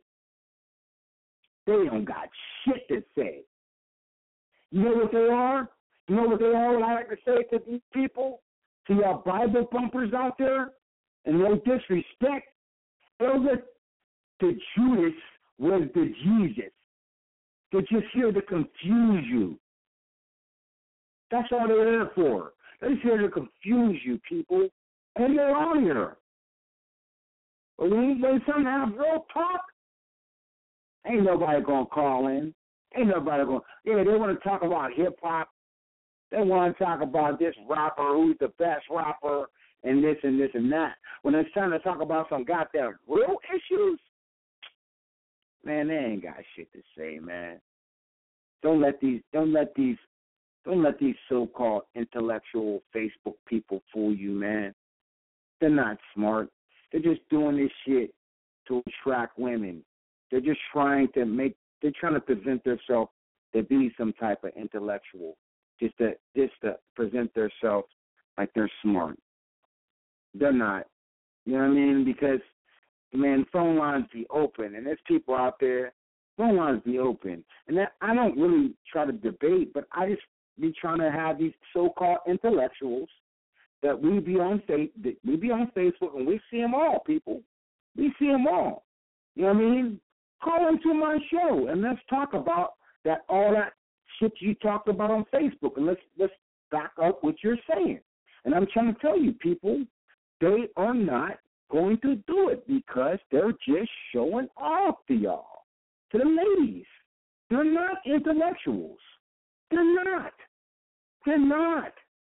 They don't got shit to say. You know what they are? You know what they are, what I like to say to these people, to y'all Bible bumpers out there, and no disrespect, Elder, the Judas was the Jesus. They're just here to confuse you. That's all they're there for. They're just here to confuse you, people. and they're on here. But when, when some have real talk, ain't nobody going to call in. Ain't nobody going to. Yeah, they want to talk about hip-hop. They want to talk about this rapper, who's the best rapper, and this and this and that. When it's time to talk about some goddamn real issues, man, they ain't got shit to say, man. Don't let these, don't let these, don't let these so-called intellectual Facebook people fool you, man. They're not smart. They're just doing this shit to attract women. They're just trying to make, they're trying to present themselves to be some type of intellectual, just to, just to present themselves like they're smart. They're not. You know what I mean? Because, man, phone lines be open, and there's people out there, phone lines be open. And that, I don't really try to debate, but I just be trying to have these so-called intellectuals that we be on that we be on Facebook, and we see them all, people. We see them all. You know what I mean? Call into my show, and let's talk about that all that shit you talked about on Facebook, and let's let's back up what you're saying. And I'm trying to tell you, people, they are not going to do it because they're just showing off to y'all, to the ladies. They're not intellectuals. They're not. They're not.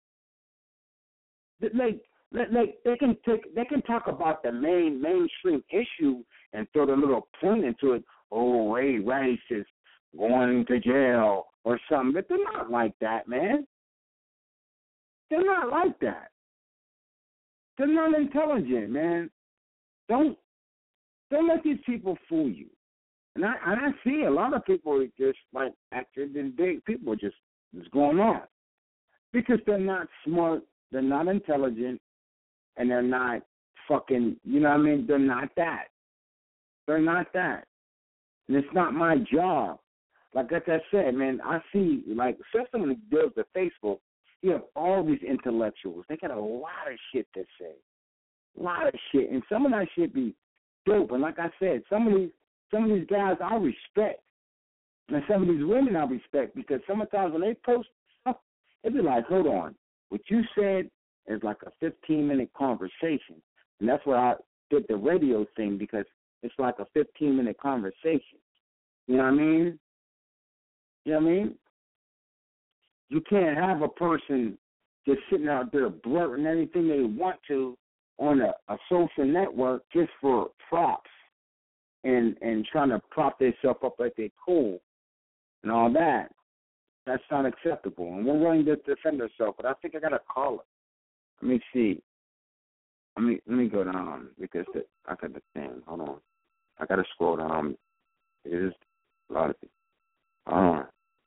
Like, like they can take, they can talk about the main mainstream issue and throw the little point into it. Oh, Ray Rice is going to jail or something, but they're not like that, man. They're not like that. They're not intelligent, man. Don't don't let these people fool you. And I and I see a lot of people just like after the day, people are just just going on because they're not smart, they're not intelligent, and they're not fucking. You know what I mean? They're not that. They're not that. And it's not my job. Like like I said, man, I see like especially when it deals with Facebook. You have all these intellectuals. They got a lot of shit to say. A lot of shit. And some of that shit be dope. And like I said, some of these some of these guys I respect. And some of these women I respect because sometimes when they post stuff, it be like, hold on. What you said is like a fifteen minute conversation. And that's why I did the radio thing because it's like a fifteen minute conversation. You know what I mean? You know what I mean? You can't have a person just sitting out there blurting anything they want to on a, a social network just for props and, and trying to prop themselves up like they're cool and all that. That's not acceptable. And we're willing to defend ourselves, but I think I got a caller. Let me see. Let me let me go down because the, I got the thing. Hold on. I got to scroll down. It is a lot of people. Hold on.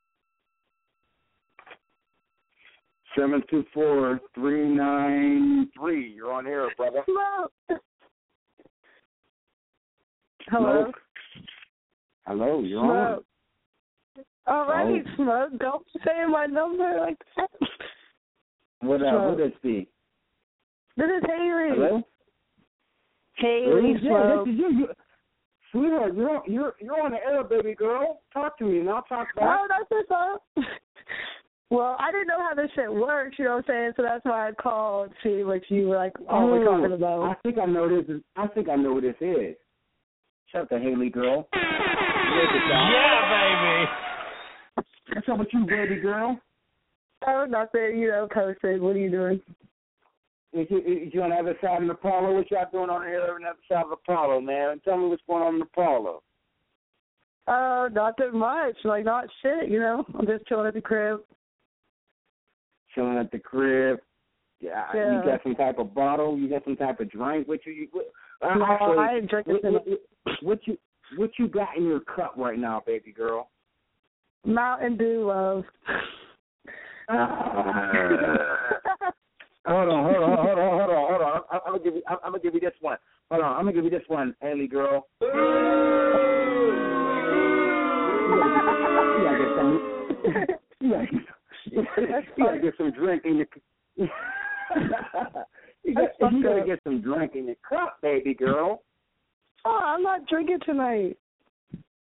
seven two four, three nine three. You're on air, brother. Hello. Hello. Smoke. Hello, you're Smoke. on. All right, oh. Smoke. Don't say my number like that. What uh, what is this? This is Haley. Hello? Haley, yeah, Smoke. this is you. you. Sweetheart, you're, you're, you're on the air, baby girl. Talk to me, and I'll talk back. Oh, that's what's up. Well, I didn't know how this shit works, you know what I'm saying? So that's why I called to see what you were like all oh, we're talking about. I think I know this is I think I know what this is. Shut the Haley girl. Yeah, baby. What's up with you, baby girl? Oh, nothing, you know, coasting. What are you doing? Is you, is you on the other side of the parlor? What y'all doing on the other side of the parlor, man? Tell me what's going on in the parlor. Oh, uh, not that much. Like, not shit, you know. I'm just chilling at the crib. Chilling at the crib. Yeah, yeah. You got some type of bottle? You got some type of drink? What you? you what, no, actually, I ain't drinking. What, what, what you? What you got in your cup right now, baby girl? Mountain Dew, love. Uh, hold on, hold on, hold on, hold on, hold on. I'm, I'm gonna give you. I'm, I'm gonna give you this one. Hold on, I'm gonna give you this one, Haley girl. You gotta get some. You gotta get some, you gotta get some drink in your. you, got, you gotta get some drink in your cup, baby girl. Oh, I'm not drinking tonight.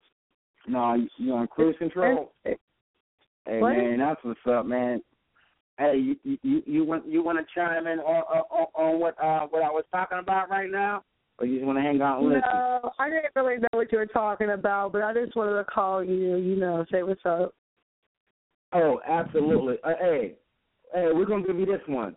No, you on cruise control. Hey, what? man, that's what's up, man. Hey, you you you want you want to chime in on on, on what uh what I was talking about right now, or you just want to hang out and listen? No, I didn't really know what you were talking about, but I just wanted to call you, you know, say what's up. Oh, absolutely. Uh, hey, hey, we're gonna give you this one.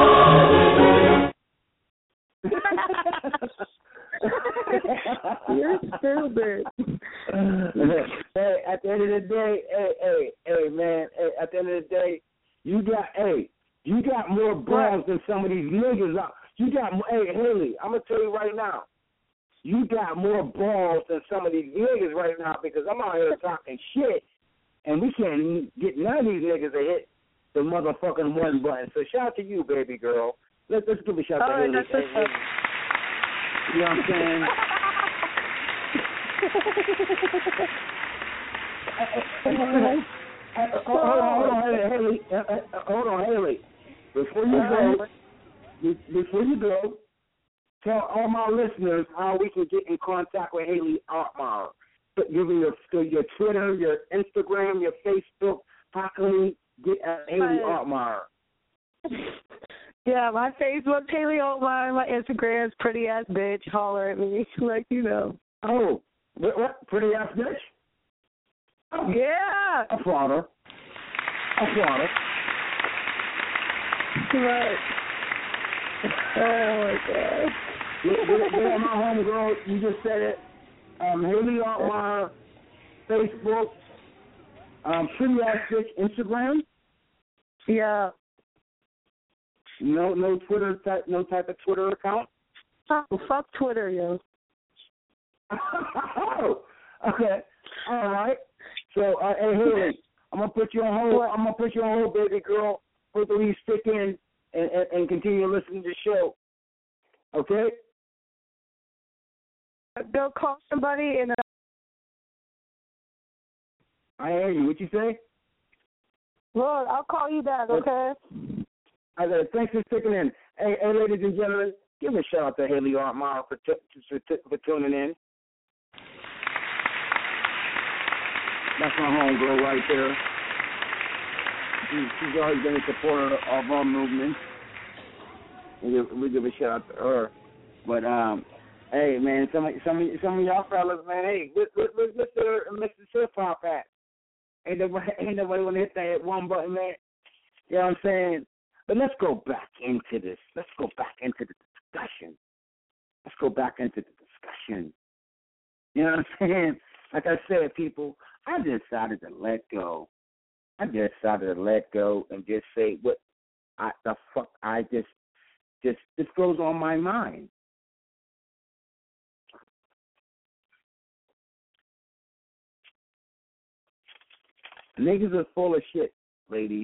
You're stupid. Hey, at the end of the day, hey, hey, hey, man, hey, at the end of the day, you got, hey, you got more balls than some of these niggas. You got, hey, Haley, I'm gonna tell you right now, you got more balls than some of these niggas right now because I'm out here talking shit, and we can't get none of these niggas to hit the motherfucking one button. So shout out to you, baby girl. Let's let's give a shout out to Haley. Hey, hey. You know what I'm saying? Hold on, hold on, Haley. Hold on, Haley. Before you go, before you go, tell all my listeners how we can get in contact with Haley Artmeyer. Give me your your Twitter, your Instagram, your Facebook. How can we get at Haley Artmeyer? Yeah, my Facebook, Haley Artmeyer. My Instagram's pretty ass bitch. Holler at me, like you know. Oh, what? what? Pretty ass bitch? Oh, yeah. A father. A father. Right. Oh my God. Yeah, my homegirl, you just said it. Um, Haley Artmeyer, Facebook. Um, pretty ass bitch, Instagram. Yeah. No, no Twitter type, no type of Twitter account. Oh, fuck Twitter, yo. Oh, okay, all right. So, uh, hey Haley, I'm gonna put you on hold. What? I'm gonna put you on hold, baby girl. Hopefully you stick in and, and, and continue listening to the show. Okay. Go call somebody and. Uh... I hear you. What you say? Look, I'll call you back. Okay. I got it. Thanks for sticking in. Hey, hey, ladies and gentlemen, give a shout out to Haley Artmeyer for, t- for, t- for tuning in. That's my homegirl right there. She, she's always been a supporter of our movement. We give, we give a shout out to her. But um, hey man, some of some of some of y'all fellas, man, hey, Mister Mister Hip Hop at? Ain't nobody ain't nobody wanna hit that one button, man. You know what I'm saying? But let's go back into this. Let's go back into the discussion. Let's go back into the discussion. You know what I'm saying? Like I said, people, I decided to let go. I decided to let go and just say what I the fuck I just just this goes on my mind. Niggas are full of shit, ladies.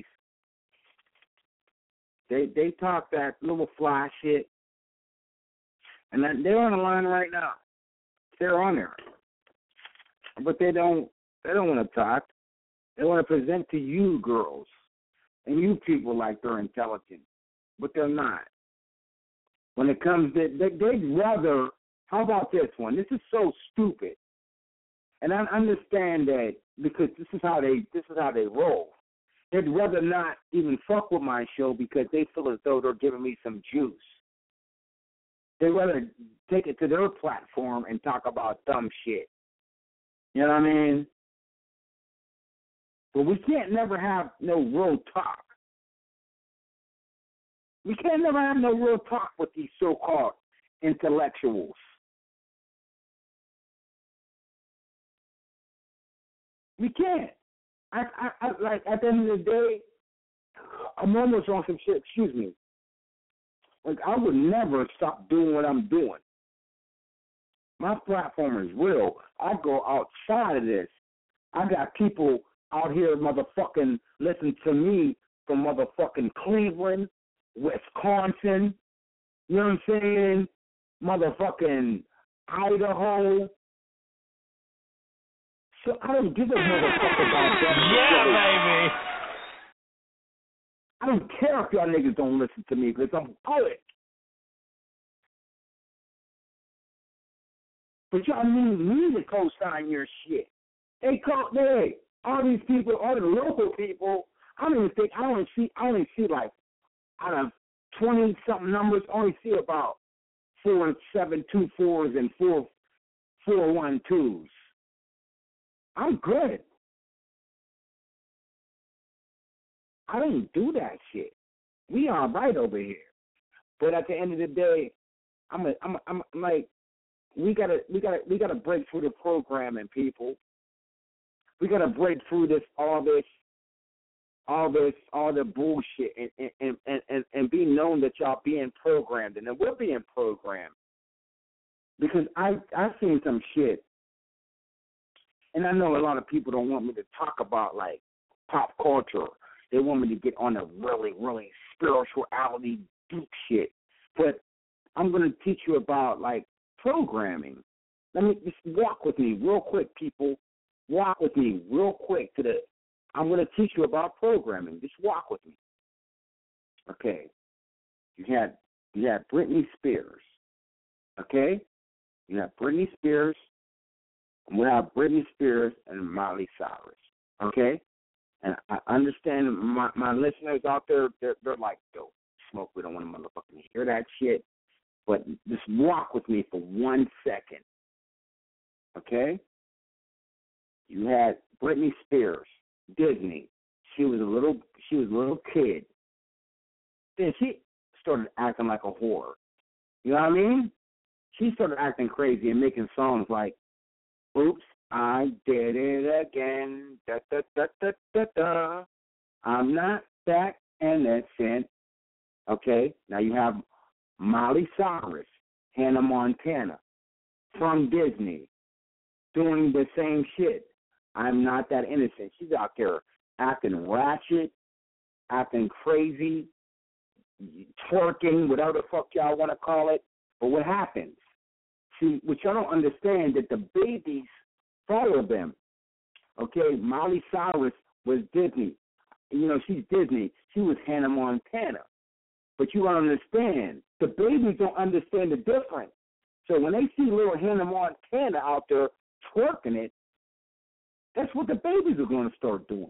They they talk that little fly shit, and that they're on the line right now. They're on there, but they don't they don't want to talk. They want to present to you girls and you people like they're intelligent, but they're not. When it comes to they, they'd rather. How about this one? This is so stupid, and I understand that because this is how they this is how they roll. They'd rather not even fuck with my show because they feel as though they're giving me some juice. They'd rather take it to their platform and talk about dumb shit. You know what I mean? But we can't never have no real talk. We can't never have no real talk with these so-called intellectuals. We can't. I, I, I, like, at the end of the day, I'm almost on some shit, excuse me. Like, I would never stop doing what I'm doing. My platform is real. I go outside of this. I got people out here motherfucking listen to me from motherfucking Cleveland, Wisconsin, you know what I'm saying? Motherfucking Idaho. So I don't give a motherfucker about that. Yeah, baby. I don't care if y'all niggas don't listen to me because I'm good. But y'all need me to co-sign your shit. They call, hey, all these people, all the local people I don't even think I only see I only see like out of twenty something numbers, I only see about four and seven two fours and four four one twos. I'm good. I don't do that shit. We are right over here. But at the end of the day, I'm a, I'm a, I'm like we gotta we gotta we gotta break through the programming, people. We gotta break through this all this all this all the bullshit and and, and, and, and be known that y'all being programmed, and then we're being programmed. Because I I've seen some shit, and I know a lot of people don't want me to talk about like pop culture. They want me to get on a really, really spirituality deep shit. But I'm going to teach you about, like, programming. Let me just walk with me real quick, people. Walk with me real quick to the – I'm going to teach you about programming. Just walk with me. Okay. You had you had Britney Spears. Okay? You have Britney Spears. And we have Britney Spears and Miley Cyrus. Okay? And I understand my, my listeners out there, they're, they're like, yo, Smoke, we don't want to motherfucking hear that shit. But just walk with me for one second. Okay? You had Britney Spears, Disney. She was a little she was a little kid. Then she started acting like a whore. You know what I mean? She started acting crazy and making songs like, oops, I did it again, da da da da da da. I'm not that innocent. Okay, now you have Miley Cyrus, Hannah Montana, from Disney, doing the same shit. I'm not that innocent. She's out there acting ratchet, acting crazy, twerking, whatever the fuck y'all want to call it. But what happens? See, what y'all don't understand, that the babies follow them. Okay, Miley Cyrus was Disney. You know, she's Disney. She was Hannah Montana. But you don't understand. The babies don't understand the difference. So when they see little Hannah Montana out there twerking it, that's what the babies are going to start doing.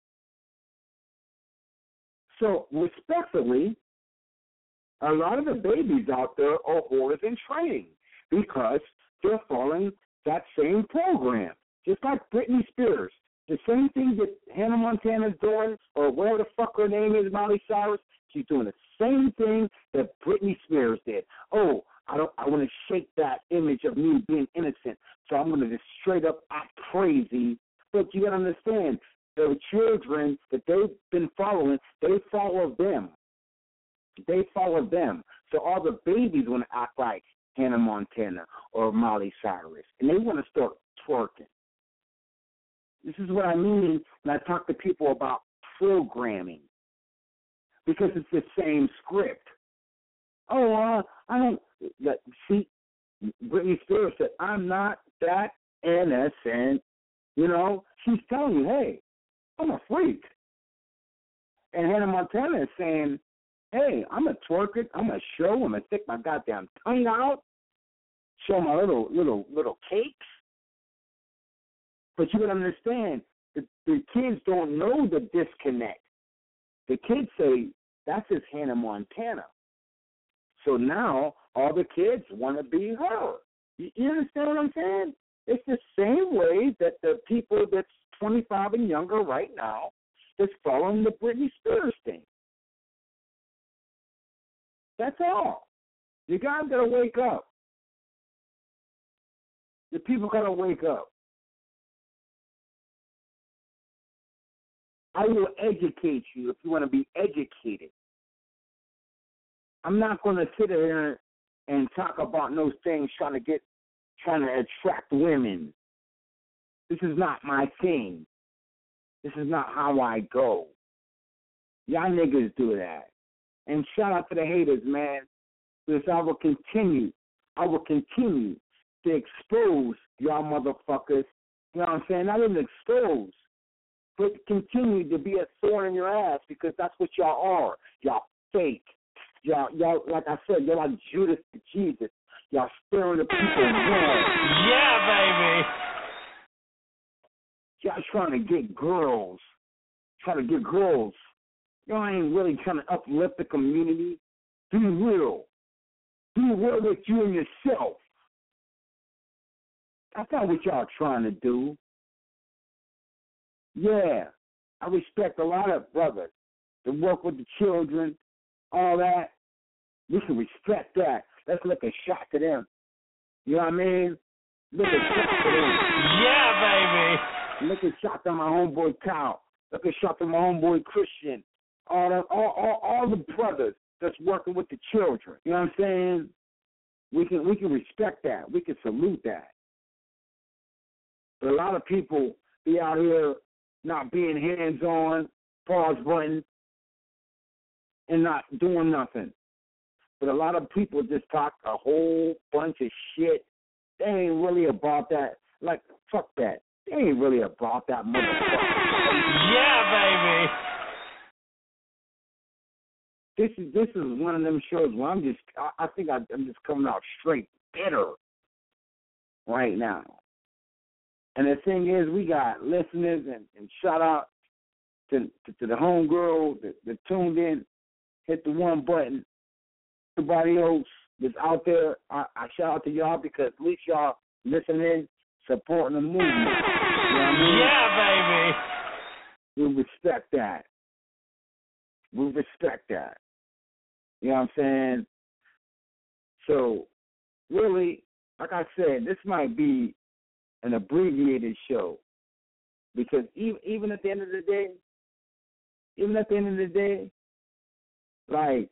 So respectfully, a lot of the babies out there are whores in training because they're following that same program, just like Britney Spears. The same thing that Hannah Montana's doing, or whatever the fuck her name is, Miley Cyrus, she's doing the same thing that Britney Spears did. Oh, I don't. I want to shake that image of me being innocent, so I'm going to just straight up act crazy. But you got to understand, the children that they've been following, they follow them. They follow them. So all the babies want to act like Hannah Montana or Miley Cyrus, and they want to start twerking. This is what I mean when I talk to people about programming, because it's the same script. Oh, uh, I don't see. Britney Spears said, "I'm not that innocent." You know, she's telling you, "Hey, I'm a freak," and Hannah Montana is saying, "Hey, I'm a twerk it. I'm a show. I'm gonna stick my goddamn tongue out, show my little little little cakes." But you gotta understand, the, the kids don't know the disconnect. The kids say, that's just Hannah Montana. So now all the kids want to be her. You, you understand what I'm saying? It's the same way that the people that's twenty-five and younger right now is following the Britney Spears thing. That's all. You guys got to wake up. The people got to wake up. I will educate you if you want to be educated. I'm not going to sit here and talk about those things trying to get, trying to attract women. This is not my thing. This is not how I go. Y'all niggas do that. And shout out to the haters, man, because I will continue, I will continue to expose y'all motherfuckers. You know what I'm saying? Not even expose, but continue to be a thorn in your ass, because that's what y'all are. Y'all fake. Y'all, y'all, like I said, you're like Judas to Jesus. Y'all stirring the people mad. Yeah, baby. Y'all trying to get girls. try to get girls. Y'all ain't really trying to uplift the community. Be real. Be real with you and yourself. That's not what y'all trying to do. Yeah, I respect a lot of brothers that work with the children, all that. We can respect that. Let's look a shot to them. You know what I mean? Look a shot to them. Yeah, baby. Look a shot to my homeboy Kyle. Look a shot to my homeboy Christian. All, the, all, all, all the brothers that's working with the children. You know what I'm saying? We can we can respect that. We can salute that. But a lot of people be out here not being hands-on, pause button, and not doing nothing. But a lot of people just talk a whole bunch of shit. They ain't really about that. Like, fuck that. They ain't really about that motherfucker. Yeah, baby. This is this is one of them shows where I'm just, I, I think I, I'm just coming out straight bitter right now. And the thing is, we got listeners, and, and shout out to, to, to the homegirl that, that tuned in, hit the one button. Everybody else that's out there, I, I shout out to y'all because at least y'all listening, supporting the movement. You know what I mean? Yeah, baby. We respect that. We respect that. You know what I'm saying? So, really, like I said, this might be an abbreviated show because even even at the end of the day, even at the end of the day, like,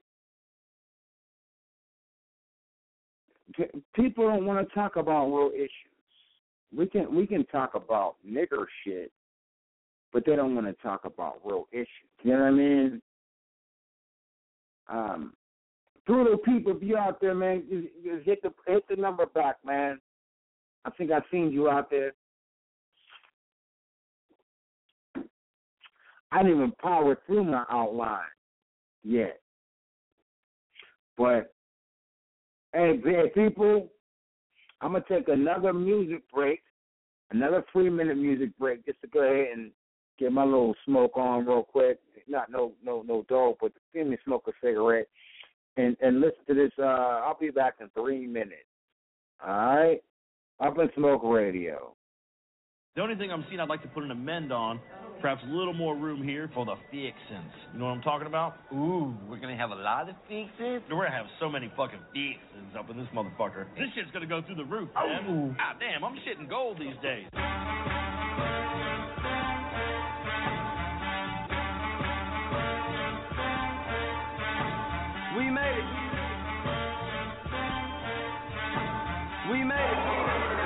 people don't want to talk about real issues. We can we can talk about nigger shit, but they don't want to talk about real issues. You know what I mean? Um, brutal people, if you out there, man, just, just hit the hit the number back, man. I think I've seen you out there. I didn't even power through my outline yet. But, hey, hey people, I'm going to take another music break, another three-minute music break, just to go ahead and get my little smoke on real quick. Not no no no dope, but give me smoke a cigarette and, and listen to this. Uh, I'll be back in three minutes. All right? Up in Smoke Radio. The only thing I'm seeing I'd like to put an amend on, perhaps a little more room here for the fixins. You know what I'm talking about? Ooh, we're going to have a lot of fixins? We're going to have so many fucking fixins up in this motherfucker. This shit's going to go through the roof, man. Ooh. Ah, damn, I'm shitting gold these days. We made it. We made it.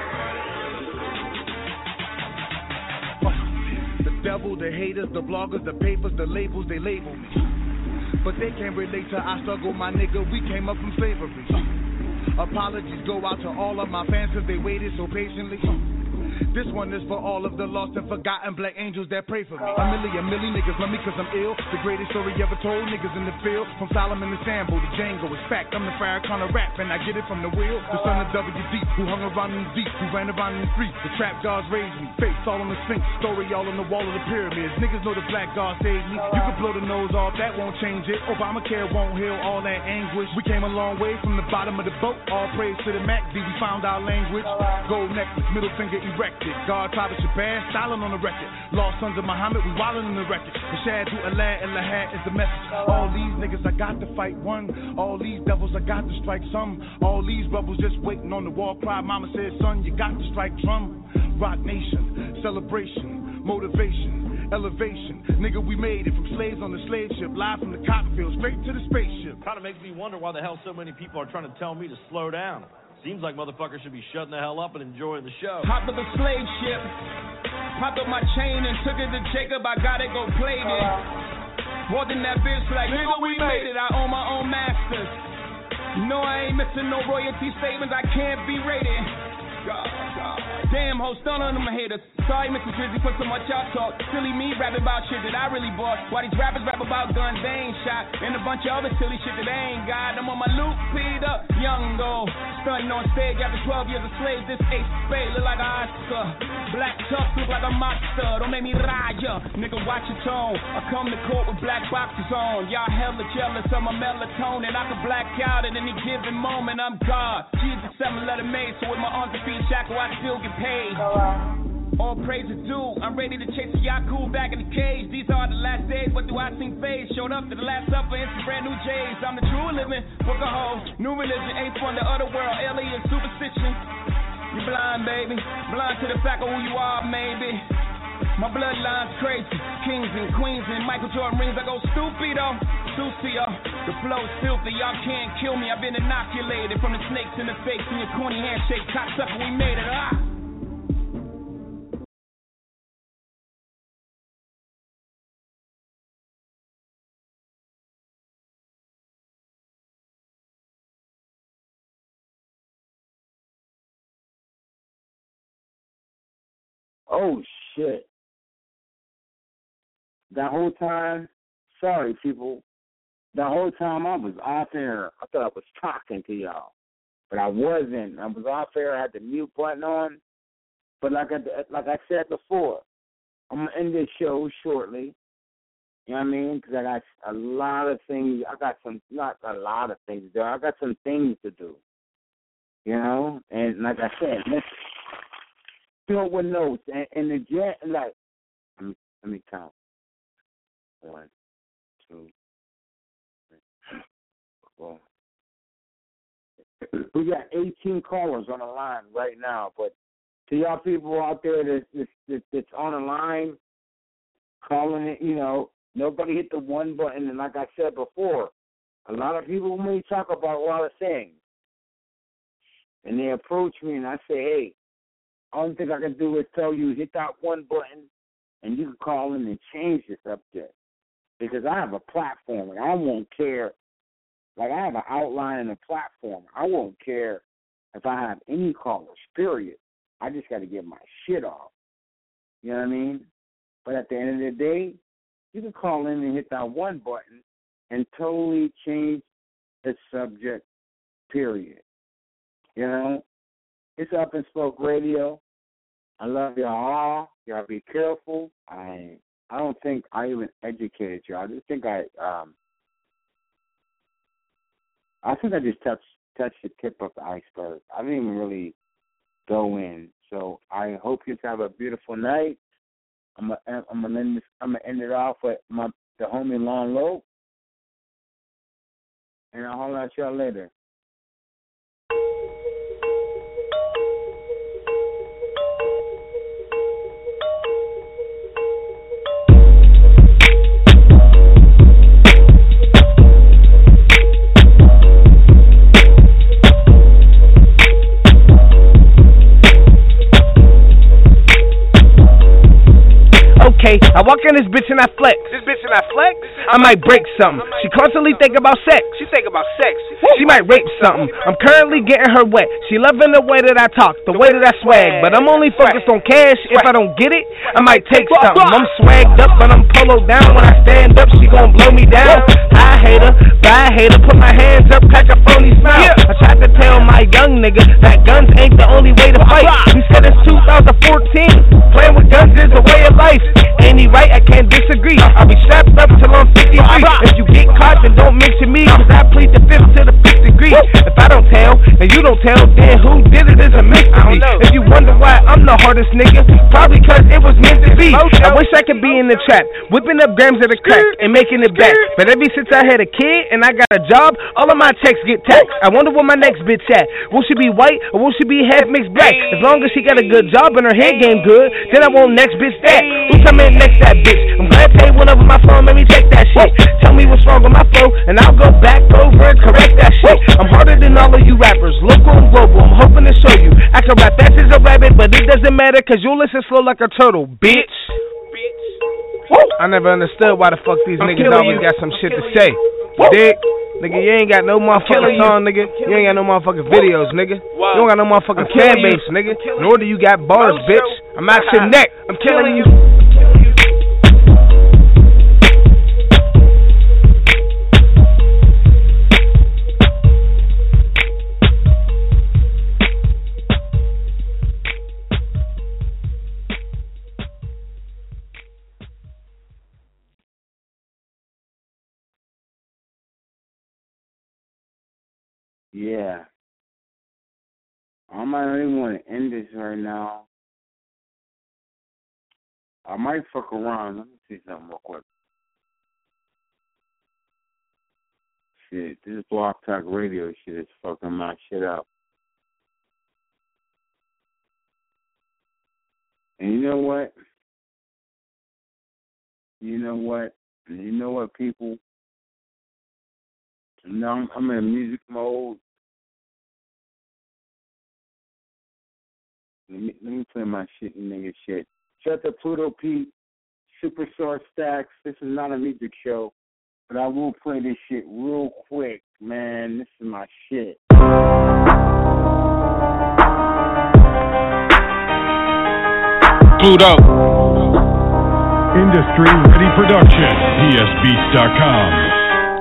The devil, the haters, the bloggers, the papers, the labels, they label me. But they can't relate to our struggle, my nigga. We came up from slavery. Apologies go out to all of my fans because they waited so patiently. This one is for all of the lost and forgotten black angels that pray for me. A million, million niggas love me cause I'm ill. The greatest story ever told, niggas in the field. From Solomon to Sambo to Django, it's fact. I'm the Farrakhan of rap and I get it from the wheel. The son of W D, who hung around in the deep, who ran around in the streets. The trap gods raised me, face all on the Sphinx, story all on the wall of the pyramids. Niggas know the black god saved me. You can blow the nose off, that won't change it. Obamacare won't heal all that anguish. We came a long way from the bottom of the boat. All praise to the Mac D, we found our language. Gold necklace, middle finger erect. God, Tyler Shabazz, styling on the record. Lost sons of Muhammad, we wildin' in the record. Rashad, Alad, and Lahad is the message. All these niggas, I got to fight one. All these devils, I got to strike some. All these rebels just waiting on the war cry. Mama said, son, you got to strike drum. Rock nation, celebration, motivation, elevation. Nigga, we made it from slaves on the slave ship, live from the cotton field, straight to the spaceship. Kind of makes me wonder why the hell so many people are trying to tell me to slow down. Seems like motherfuckers should be shutting the hell up and enjoying the show. Hopped up a slave ship, popped up my chain and took it to Jacob. I gotta go play it. More than that bitch, like nigga, we made it. I own my own masters. No, I ain't missing no royalty statements. I can't be rated. God, God. Damn, ho, stun on them haters. Sorry, Mister Drizzy, for so much y'all talk. Silly me rapping about shit that I really bought. While these rappers rap about guns they ain't shot. And a bunch of other silly shit that they ain't got. I'm on my loop, Peter, young go. stunting on stage after twelve years of slave. This ace spade look like an Oscar. Black tux look like a monster. Don't make me ride ya. Nigga, watch your tone. I come to court with black boxes on. Y'all hella jealous of my melatonin. I can black out at any given moment. I'm God. Jesus, seven letter made. So with my arms and feet shackled, I still get paid. All praise is due. I'm ready to chase a Yaku back in the cage. These are the last days, but do I sing phase? Showed up to the last supper in some brand new J's. I'm the true living, book a hoe. New religion ain't from the other world. Alien superstition. You blind, baby. Blind to the fact of who you are, maybe. My bloodline's crazy. Kings and queens and Michael Jordan rings. I go stupido. Sucio. The flow's filthy. Y'all can't kill me. I've been inoculated from the snakes in the face and your corny handshake. Cocksucker, we made it. Ah! Oh, shit. That whole time, sorry, people, the whole time I was off air, I thought I was talking to y'all, but I wasn't. I was off air, I had the mute button on, but like I, like I said before, I'm going to end this show shortly, you know what I mean, because I got a lot of things, I got some, not a lot of things to do, I got some things to do, you know, and like I said, listen. Filled with notes and, and the jet like let me let me count. One, two, three, four. We got eighteen callers on the line right now, but to y'all people out there that's that's, that's on the line calling it, you know, nobody hit the one button, and like I said before, a lot of people may talk about a lot of things. And they approach me and I say, hey, only thing I can do is tell you hit that one button and you can call in and change the subject. Because I have a platform and I won't care. Like I have an outline and a platform. I won't care if I have any callers, period. I just got to get my shit off. You know what I mean? But at the end of the day, you can call in and hit that one button and totally change the subject, period. You know? It's Up and Spoke Radio. I love y'all all. Y'all be careful. I I don't think I even educated y'all. I just think I um I think I just touched touched the tip of the iceberg. I didn't even really go in. So I hope you have a beautiful night. I'm gonna I'm gonna end this, I'm gonna end it off with my the homie Lon Low. And I'll holler at y'all later. I walk in this bitch and I flex. This bitch and I flex? I might break something. She constantly think about sex. She think about sex. She might rape something. I'm currently getting her wet. She loving the way that I talk, the way that I swag. But I'm only focused on cash. If I don't get it, I might take something. I'm swagged up, but I'm polo down. When I stand up, she gon' blow me down. I hate her, but I hate her. Put my hands up, pack a phony smile. I tried to tell my young nigga that guns ain't the only way to fight. He said it's two thousand fourteen. Playing with guns is a way of life. Ain't he right? I can't disagree. I'll be strapped up till I'm fifty-three. If you get caught, then don't mention me, cause I plead the fifth to the fifth degree. If I don't tell, and you don't tell, then who did it is a mystery. If you wonder why I'm the hardest nigga, probably cause it was meant to be. I wish I could be in the trap, whipping up grams of the crack and making it back. But ever since I had a kid and I got a job, all of my checks get taxed. I wonder where my next bitch at. Will she be white or will she be half mixed black? As long as she got a good job and her head game good, then I want next bitch that. Who's coming next that bitch? I'm glad Tay went over my phone, made me check that shit. Tell me what's wrong with my flow, and I'll go back over and correct that shit. I'm harder than all of you rappers, local and global. I'm hoping to show you I can rap fast as a rabbit, but it doesn't matter, cause you'll listen slow like a turtle, bitch. I never understood why the fuck these I'm niggas always you. got some I'm shit to say. Dick, nigga, you ain't got no motherfucking song, nigga. You ain't got no motherfucking videos, nigga. Wow. You don't got no motherfucking fan base, you. nigga. Nor do you got bars, no, bitch. I'm out your neck. I'm killing you. yeah. I might not even want to end this right now. I might fuck around. Let me see something real quick. Shit, this Blog Talk Radio shit is fucking my shit up. And you know what? You know what? You know what, people? Now I'm, I'm in music mode. Let me, let me play my shit, nigga shit. Shut the Pluto Pete, Superstar Stacks. This is not a music show, but I will play this shit real quick, man. This is my shit. Pluto. Industry Ready Production, P S beats dot com.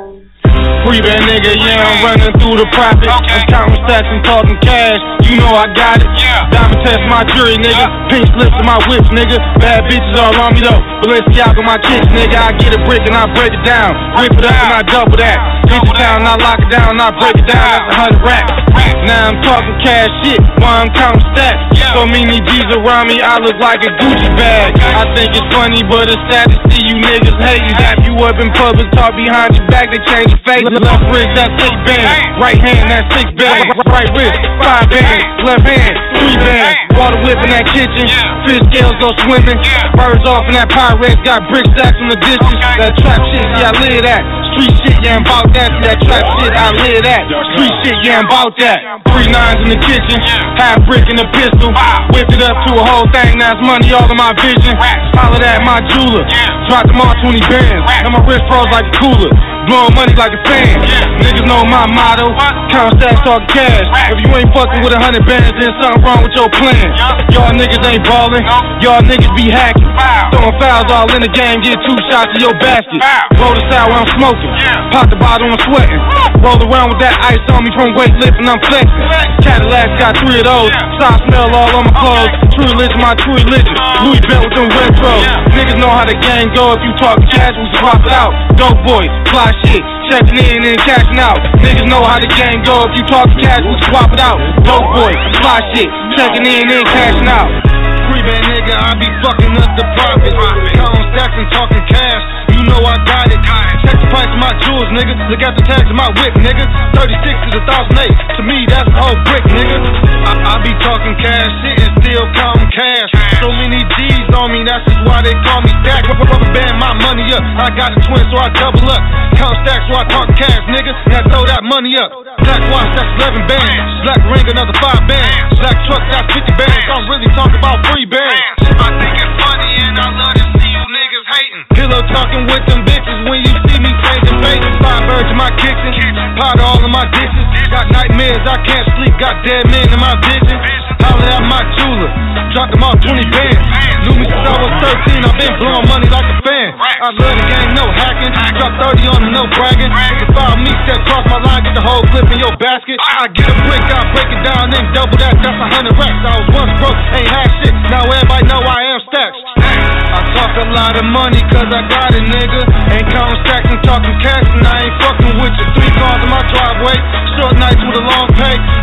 Free that nigga, yeah, I'm running through the profit. Okay. I'm counting stacks and talking cash. You know I got it. Yeah. Diamond test my jury, nigga. Pink slips in my whips, nigga. Bad bitches all on me though. Balenciaga my kicks, nigga. I get a brick and I break it down. Rip it up and I double that. Beat the town, I lock it down and I break it down. That's a hundred racks. Now I'm talking cash shit while I'm counting stacks. So many G's around me, I look like a Gucci bag. I think it's funny, but it's sad to see you niggas hating. Dap you up in public, talk behind your back, they change your face. Left wrist, that's six bands. Right hand, that's six bands. Right wrist, five bands. Left hand, three bands. Water whip in that kitchen. Fish scales go swimming. Birds off in that Pyrex. Got brick stacks in the dishes. That trap shit, yeah, I live that. Street shit, yeah, I'm about that. That trap shit, I live that. Street shit, yeah, I'm about that. Three nines in the kitchen. Half brick in the pistol. Whip it up to a whole thing. That's money all in my vision. Holler at my jeweler. Drop them all twenty bands. And my wrist froze like a cooler. Blowing money like a fan. Niggas know my motto. Count stacks, talk cash. If you ain't fucking with a hundred bands, then something wrong with your plan. Y'all niggas ain't ballin'. Y'all niggas be hacking. Throwing fouls all in the game. Get two shots in your basket. Roll the side while I'm smoking. Pop the bottle, I'm sweating. Roll around with that ice on me from weightlifting, I'm flexing. Cadillac's got three of those. Side smell all on my clothes. True religion, my true religion. Louis belt with them retros. Niggas know how the game go. If you talk cash, we can drop it out. Dope boy, fly shit. Checking in and cashing out. Niggas know how the game go. If you talk cash, we can swap it out. Dope boy, fly shit. Checking in and cashing out. Free band nigga, I be fucking up the profit. Counting stacks and talking cash. You know I got it. Check the price of my jewels, nigga. Look at the tags of my whip, nigga. thirty-six to the one thousand eight. To me, that's a whole brick, nigga. I, I be talking cash shit and still counting cash. So many G's on me, that's just why they call me Stack. Rubber band my money up. I got a twin, so I double up. Count stacks, so I talk cash, nigga. Now throw that money up. Black watch, that's eleven bands. Black ring, another five bands. Black truck, that's fifty bands. I'm really talking about free bands. I think it's funny and I love to see you niggas hating. Pillow talking with them bitches when you see me changing faces. Five birds in my kitchen, pot all in my dishes. Got nightmares, I can't sleep. Got dead men in my vision. Holler at my jeweler, dropped them all twenty bands. Knew me since I was thirteen, I've been blowing money like a fan. I love the game, no hacking. Drop thirty on them, no bragging. If follow me, step cross my line, get the whole clip in your basket. I get a brick, I break it down, then double that. That's a hundred racks. I was once broke, ain't had shit. Now everybody know I am Stacks. I talk a lot of money cause I got it, nigga. Ain't counting stacks and talking cash, and I ain't fucking with you. Three cars in my driveway, short nights with a long pay.